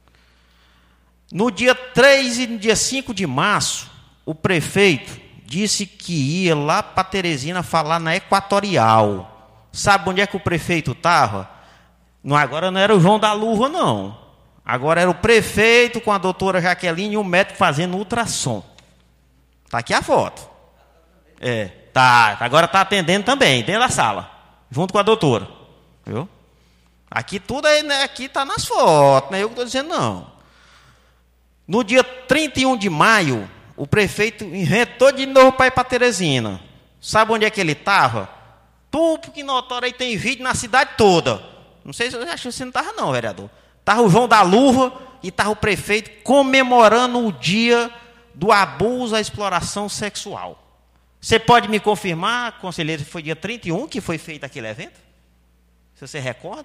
No dia três e no dia cinco de março, o prefeito disse que ia lá para Teresina falar na Equatorial. Sabe onde é que o prefeito estava? Não, agora não era o João da Luva, não. Agora era o prefeito com a doutora Jaqueline e o médico fazendo ultrassom. Está aqui a foto. É, tá, agora está atendendo também, dentro da sala, junto com a doutora. Viu? Aqui tudo aí, né, aqui está nas fotos, não é eu que estou dizendo, não. No dia trinta e um de maio, o prefeito inventou de novo para ir para Teresina. Sabe onde é que ele estava? Tudo que notório aí tem vídeo na cidade toda. Não sei se eu acho que você não estava não, vereador. Estava o João da Luva e estava o prefeito comemorando o dia do abuso à exploração sexual. Você pode me confirmar, conselheiro, que foi dia trinta e um que foi feito aquele evento? Se você recorda?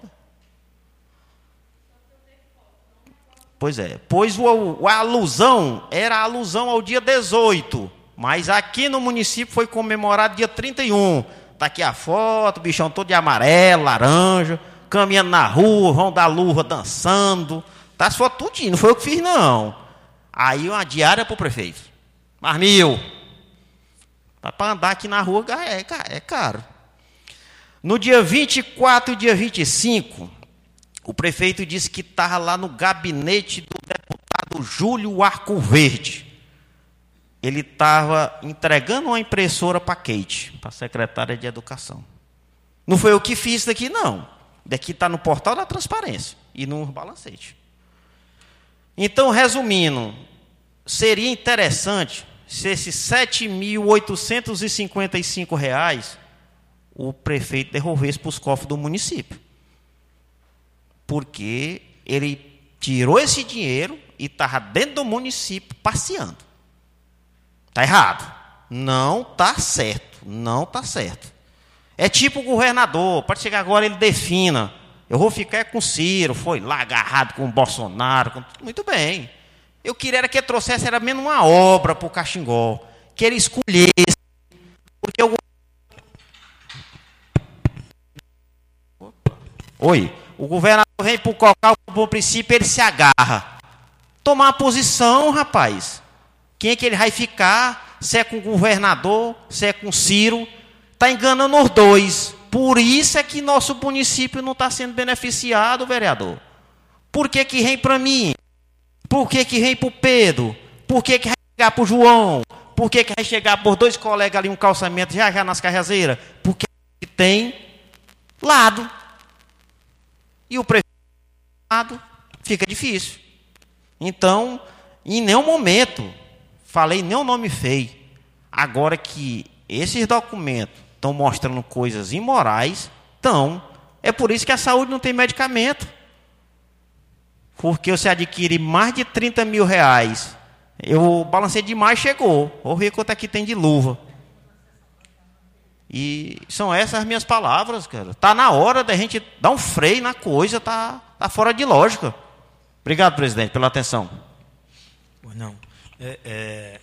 Pois é, pois o, a alusão era a alusão ao dia dezoito, mas aqui no município foi comemorado dia trinta e um. Está aqui a foto, o bichão todo de amarelo, laranja, caminhando na rua, vão dar luva dançando. Está as fotos tudinho, não foi eu que fiz, não. Aí uma diária para o prefeito. Mas mil. Para andar aqui na rua é, é caro. No dia vinte e quatro e dia vinte e cinco, o prefeito disse que estava lá no gabinete do deputado Júlio Arcoverde. Ele estava entregando uma impressora para a Kate, para a secretária de Educação. Não foi eu que fiz isso daqui, não. Daqui está no portal da transparência e no balancete. Então, resumindo, seria interessante se esses sete mil oitocentos e cinquenta e cinco reais o prefeito devolvesse para os cofres do município. Porque ele tirou esse dinheiro e estava dentro do município passeando. Está errado. Não está certo. Não está certo. É tipo o governador, pode chegar agora ele defina. Eu vou ficar com o Ciro, foi lá agarrado com o Bolsonaro. Com... Muito bem. Eu queria era que ele trouxesse era menos uma obra para o Caxingó. Que ele escolhesse. Porque eu... Oi. O governador vem para colocar o bom princípio, ele se agarra. Tomar uma posição, rapaz. Quem é que ele vai ficar? Se é com o governador, se é com o Ciro. Está enganando os dois. Por isso é que nosso município não está sendo beneficiado, vereador. Por que que vem para mim? Por Por que que vem para o Pedro? Por que que vai chegar para o João? Por que que vai chegar por dois colegas ali um calçamento já já nas Cajazeiras? Porque tem lado. E o prefeito lado fica difícil. Então, em nenhum momento falei nem o nome feio. Agora que esses documentos estão mostrando coisas imorais, então, é por isso que a saúde não tem medicamento. Porque você adquire mais de trinta mil reais. Eu balancei demais, chegou. Vou ver quanto é que tem de luva. E são essas as minhas palavras, cara. Tá na hora da gente dar um freio na coisa, tá, tá fora de lógica. Obrigado, presidente, pela atenção. Não. É, é...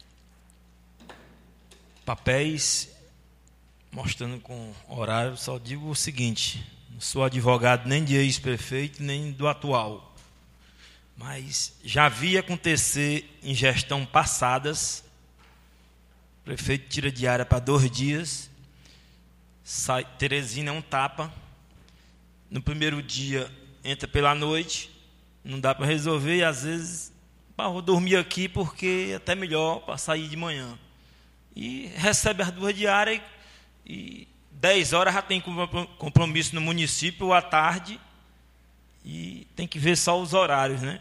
Papéis mostrando com horário, só digo o seguinte: não sou advogado nem de ex-prefeito, nem do atual. Mas já vi acontecer em gestão passadas, o prefeito tira diária para dois dias, sai, Teresina é um tapa, no primeiro dia entra pela noite, não dá para resolver, e às vezes, ah, vou dormir aqui porque é até melhor para sair de manhã. E recebe as duas diárias e dez horas já tem compromisso no município à tarde e tem que ver só os horários, né?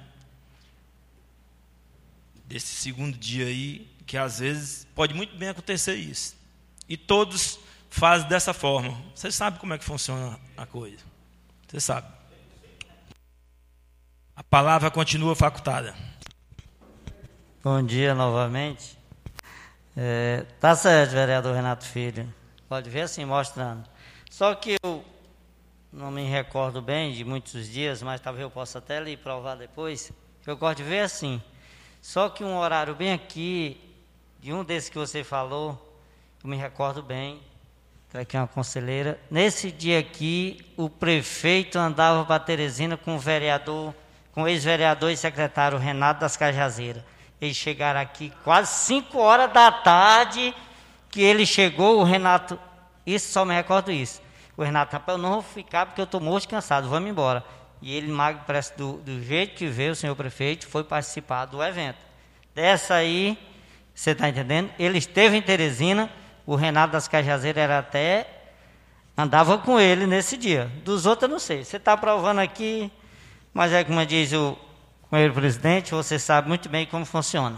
Desse segundo dia aí, que às vezes pode muito bem acontecer isso. E todos fazem dessa forma. Você sabe como é que funciona a coisa. Você sabe. A palavra continua facultada. Bom dia novamente. É, tá certo, vereador Renato Filho. Pode ver assim, mostrando. Só que eu não me recordo bem de muitos dias, mas talvez eu possa até lhe provar depois. Eu gosto de ver assim. Só que um horário bem aqui, de um desses que você falou, eu me recordo bem, que aqui é uma conselheira. Nesse dia aqui, o prefeito andava para Teresina com o vereador, com o ex-vereador e secretário Renato das Cajazeiras. Eles chegaram aqui quase cinco horas da tarde, que ele chegou, o Renato, isso só me recordo isso. O Renato, rapaz, eu não vou ficar porque eu estou morto cansado, vamos embora. E ele, magro, parece do, do jeito que veio o senhor prefeito, foi participar do evento. Dessa aí, você está entendendo? Ele esteve em Teresina, o Renato das Cajazeiras era até, andava com ele nesse dia. Dos outros eu não sei, você está provando aqui, mas é como diz o companheiro presidente, você sabe muito bem como funciona.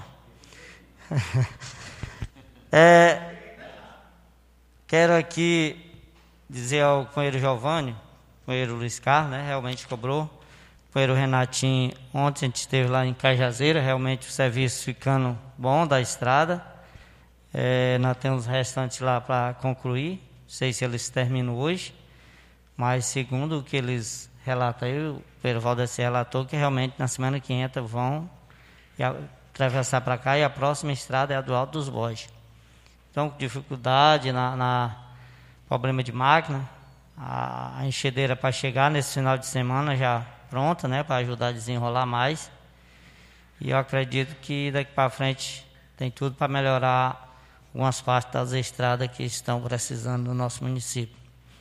é, quero aqui dizer ao companheiro Giovanni, companheiro Luiz Carlos, né, realmente cobrou. Companheiro Renatinho, ontem a gente esteve lá em Cajazeira, realmente o serviço ficando bom da estrada. É, nós temos restantes lá para concluir, não sei se eles terminam hoje, mas segundo o que eles relatam aí, o Pedro Valdeci relatou que realmente na semana que entra vão atravessar para cá e a próxima estrada é a do Alto dos Bois. Então, dificuldade na, na problema de máquina, a enxedeira para chegar nesse final de semana já pronta, né, para ajudar a desenrolar mais. E eu acredito que daqui para frente tem tudo para melhorar algumas partes das estradas que estão precisando no nosso município.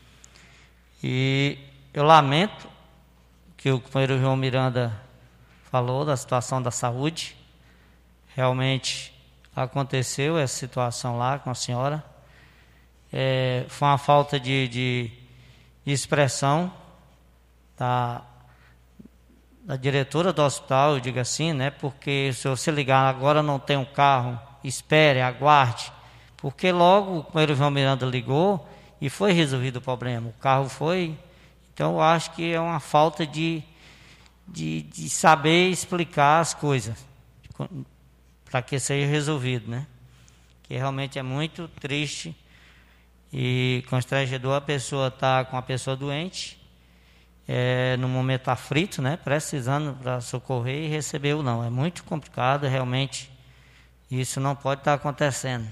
E eu lamento que o companheiro João Miranda falou da situação da saúde. Realmente aconteceu essa situação lá com a senhora. É, foi uma falta de, de, de expressão da, da diretora do hospital, eu digo assim, né? Porque se você ligar agora não tem um carro, espere, aguarde. Porque logo o companheiro João Miranda ligou e foi resolvido o problema. O carro foi. Então eu acho que é uma falta de, de, de saber explicar as coisas para que seja resolvido, né? Que realmente é muito triste e constrangedor a pessoa estar tá com a pessoa doente, é, no momento aflito, né? Precisando para socorrer e receber ou não. É muito complicado, realmente. Isso não pode estar tá acontecendo.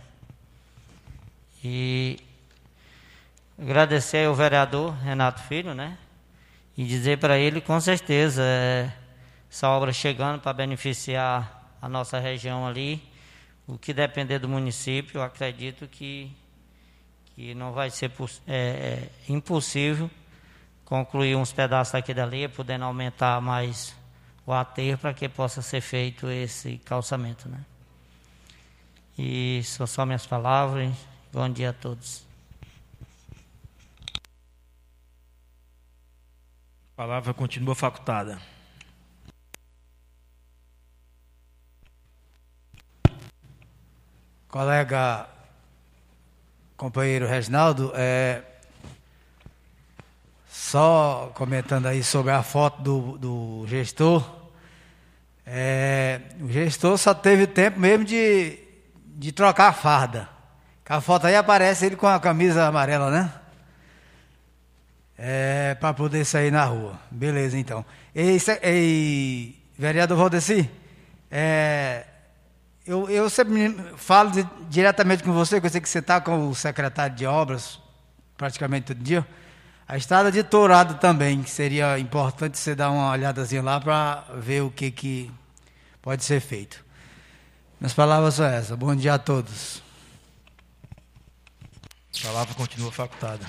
E agradecer ao vereador Renato Filho, né? E dizer para ele, com certeza, é, essa obra chegando para beneficiar a nossa região ali, o que depender do município, eu acredito que, que não vai ser é, é, impossível concluir uns pedaços aqui dali, podendo aumentar mais o aterro para que possa ser feito esse calçamento, né? E são só minhas palavras. Bom dia a todos. A palavra continua facultada. Colega, companheiro Reginaldo, é, só comentando aí sobre a foto do, do gestor, é, o gestor só teve tempo mesmo de, de trocar a farda. A foto aí aparece ele com a camisa amarela, né? É, para poder sair na rua. Beleza, então. E, e vereador Valdeci, é, eu, eu sempre falo de, diretamente com você, que eu sei que você está com o secretário de obras praticamente todo dia. A estrada de Tourado também, que seria importante você dar uma olhadazinha lá para ver o que, que pode ser feito. Minhas palavras são essas. Bom dia a todos. A palavra continua facultada.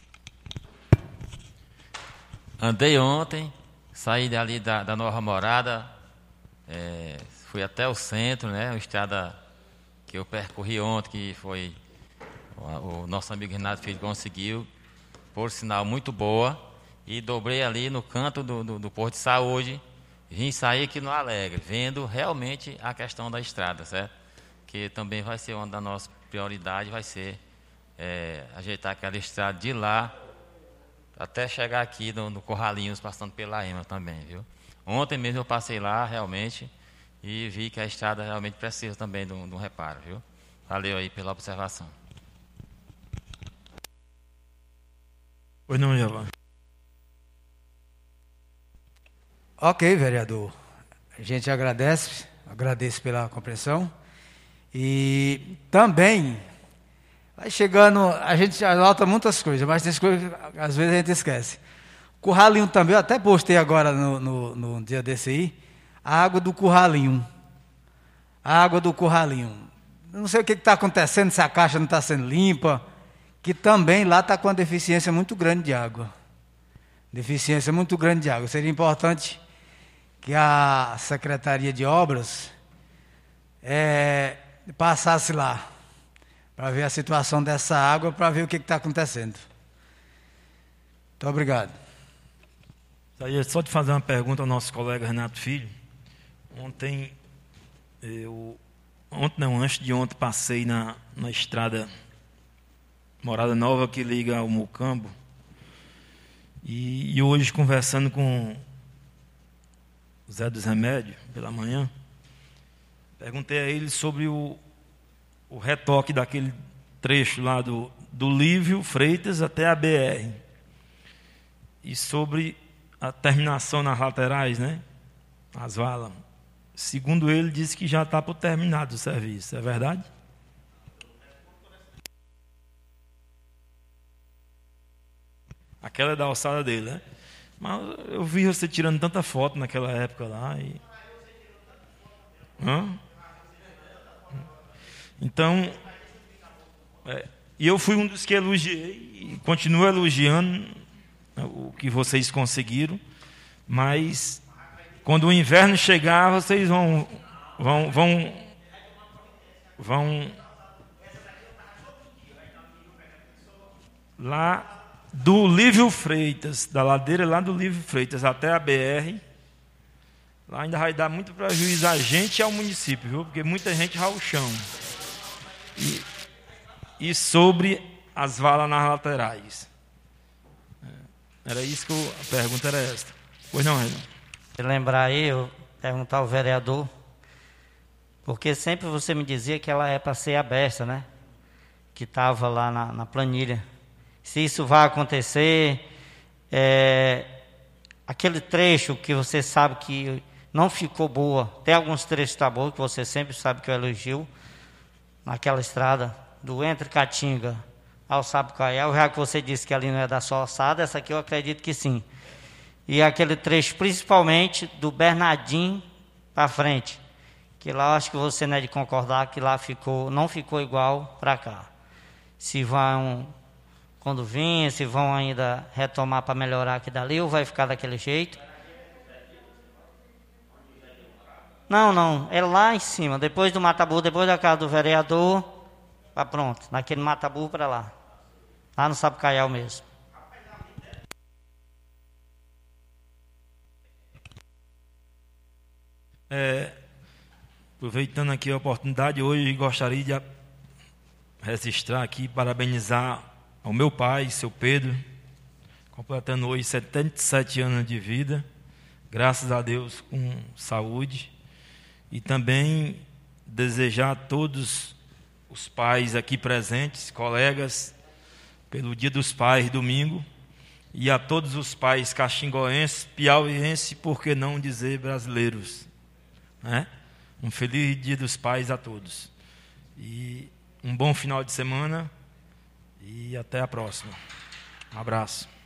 Andei ontem, saí dali da, da Nova Morada, é, fui até o centro, né? Uma estrada que eu percorri ontem, que foi o, o nosso amigo Renato Filho conseguiu, por sinal muito boa, e dobrei ali no canto do, do, do posto de saúde, vim sair aqui no Alegre, vendo realmente a questão da estrada, certo? Que também vai ser uma das nossas prioridades, vai ser é, ajeitar aquela estrada de lá, até chegar aqui no, no Corralinhos, passando pela Ema também, viu? Ontem mesmo eu passei lá, realmente, e vi que a estrada realmente precisa também de um, de um reparo, viu? Valeu aí pela observação. Pois não, Jeová. Ok, vereador. A gente agradece, agradeço pela compreensão. E também... Vai chegando, a gente anota muitas coisas, mas tem coisas que às vezes a gente esquece. Curralinho também, eu até postei agora no, no, no dia desse aí, a água do Curralinho. A água do Curralinho. Não sei o que está acontecendo, se a caixa não está sendo limpa, que também lá está com uma deficiência muito grande de água. Deficiência muito grande de água. Seria importante que a Secretaria de Obras é, passasse lá, para ver a situação dessa água, para ver o que está acontecendo. Muito obrigado. Só de fazer uma pergunta ao nosso colega Renato Filho. Ontem, eu, ontem não, antes de ontem, passei na, na estrada Morada Nova, que liga ao Mucambo, e, e hoje, conversando com o Zé dos Remédios, pela manhã, perguntei a ele sobre o o retoque daquele trecho lá do, do Lívio Freitas até a B R. E sobre a terminação nas laterais, né? As valas. Segundo ele, disse que já está por terminado o serviço. É verdade? Aquela é da alçada dele, né? Mas eu vi você tirando tanta foto naquela época lá. E... Hã? Então, é, e eu fui um dos que elogiei, e continuo elogiando o que vocês conseguiram, mas quando o inverno chegar, vocês vão, vão, vão, vão lá do Lívio Freitas, da ladeira lá do Lívio Freitas até a B R, lá ainda vai dar muito prejuízo a gente e ao município, viu? Porque muita gente rala o chão. E, e sobre as valas nas laterais. Era isso que eu, a pergunta era esta. Pois não, Renan? Lembrar aí, eu perguntar ao vereador, porque sempre você me dizia que ela é para ser aberta, né? Que estava lá na, na planilha. Se isso vai acontecer, é, aquele trecho que você sabe que não ficou boa, tem alguns trechos que tá bom, que você sempre sabe que eu elogio, naquela estrada do Entre Caatinga ao Sapucaia, já que você disse que ali não é da sua alçada, essa aqui eu acredito que sim. E aquele trecho, principalmente do Bernardim para frente, que lá eu acho que você não é de concordar que lá ficou, não ficou igual para cá. Se vão, quando vir, se vão ainda retomar para melhorar aqui dali, ou vai ficar daquele jeito? Não, não, é lá em cima, depois do Mataburro, depois da casa do vereador, tá pronto, naquele Mataburro para lá. Lá no Sapucaial mesmo. É, aproveitando aqui a oportunidade, hoje gostaria de registrar aqui, parabenizar ao meu pai, seu Pedro, completando hoje setenta e sete anos de vida, graças a Deus com saúde, e também desejar a todos os pais aqui presentes, colegas, pelo Dia dos Pais, domingo, e a todos os pais caxingoenses, piauienses, por que não dizer brasileiros, né? Um feliz Dia dos Pais a todos. E um bom final de semana e até a próxima. Um abraço.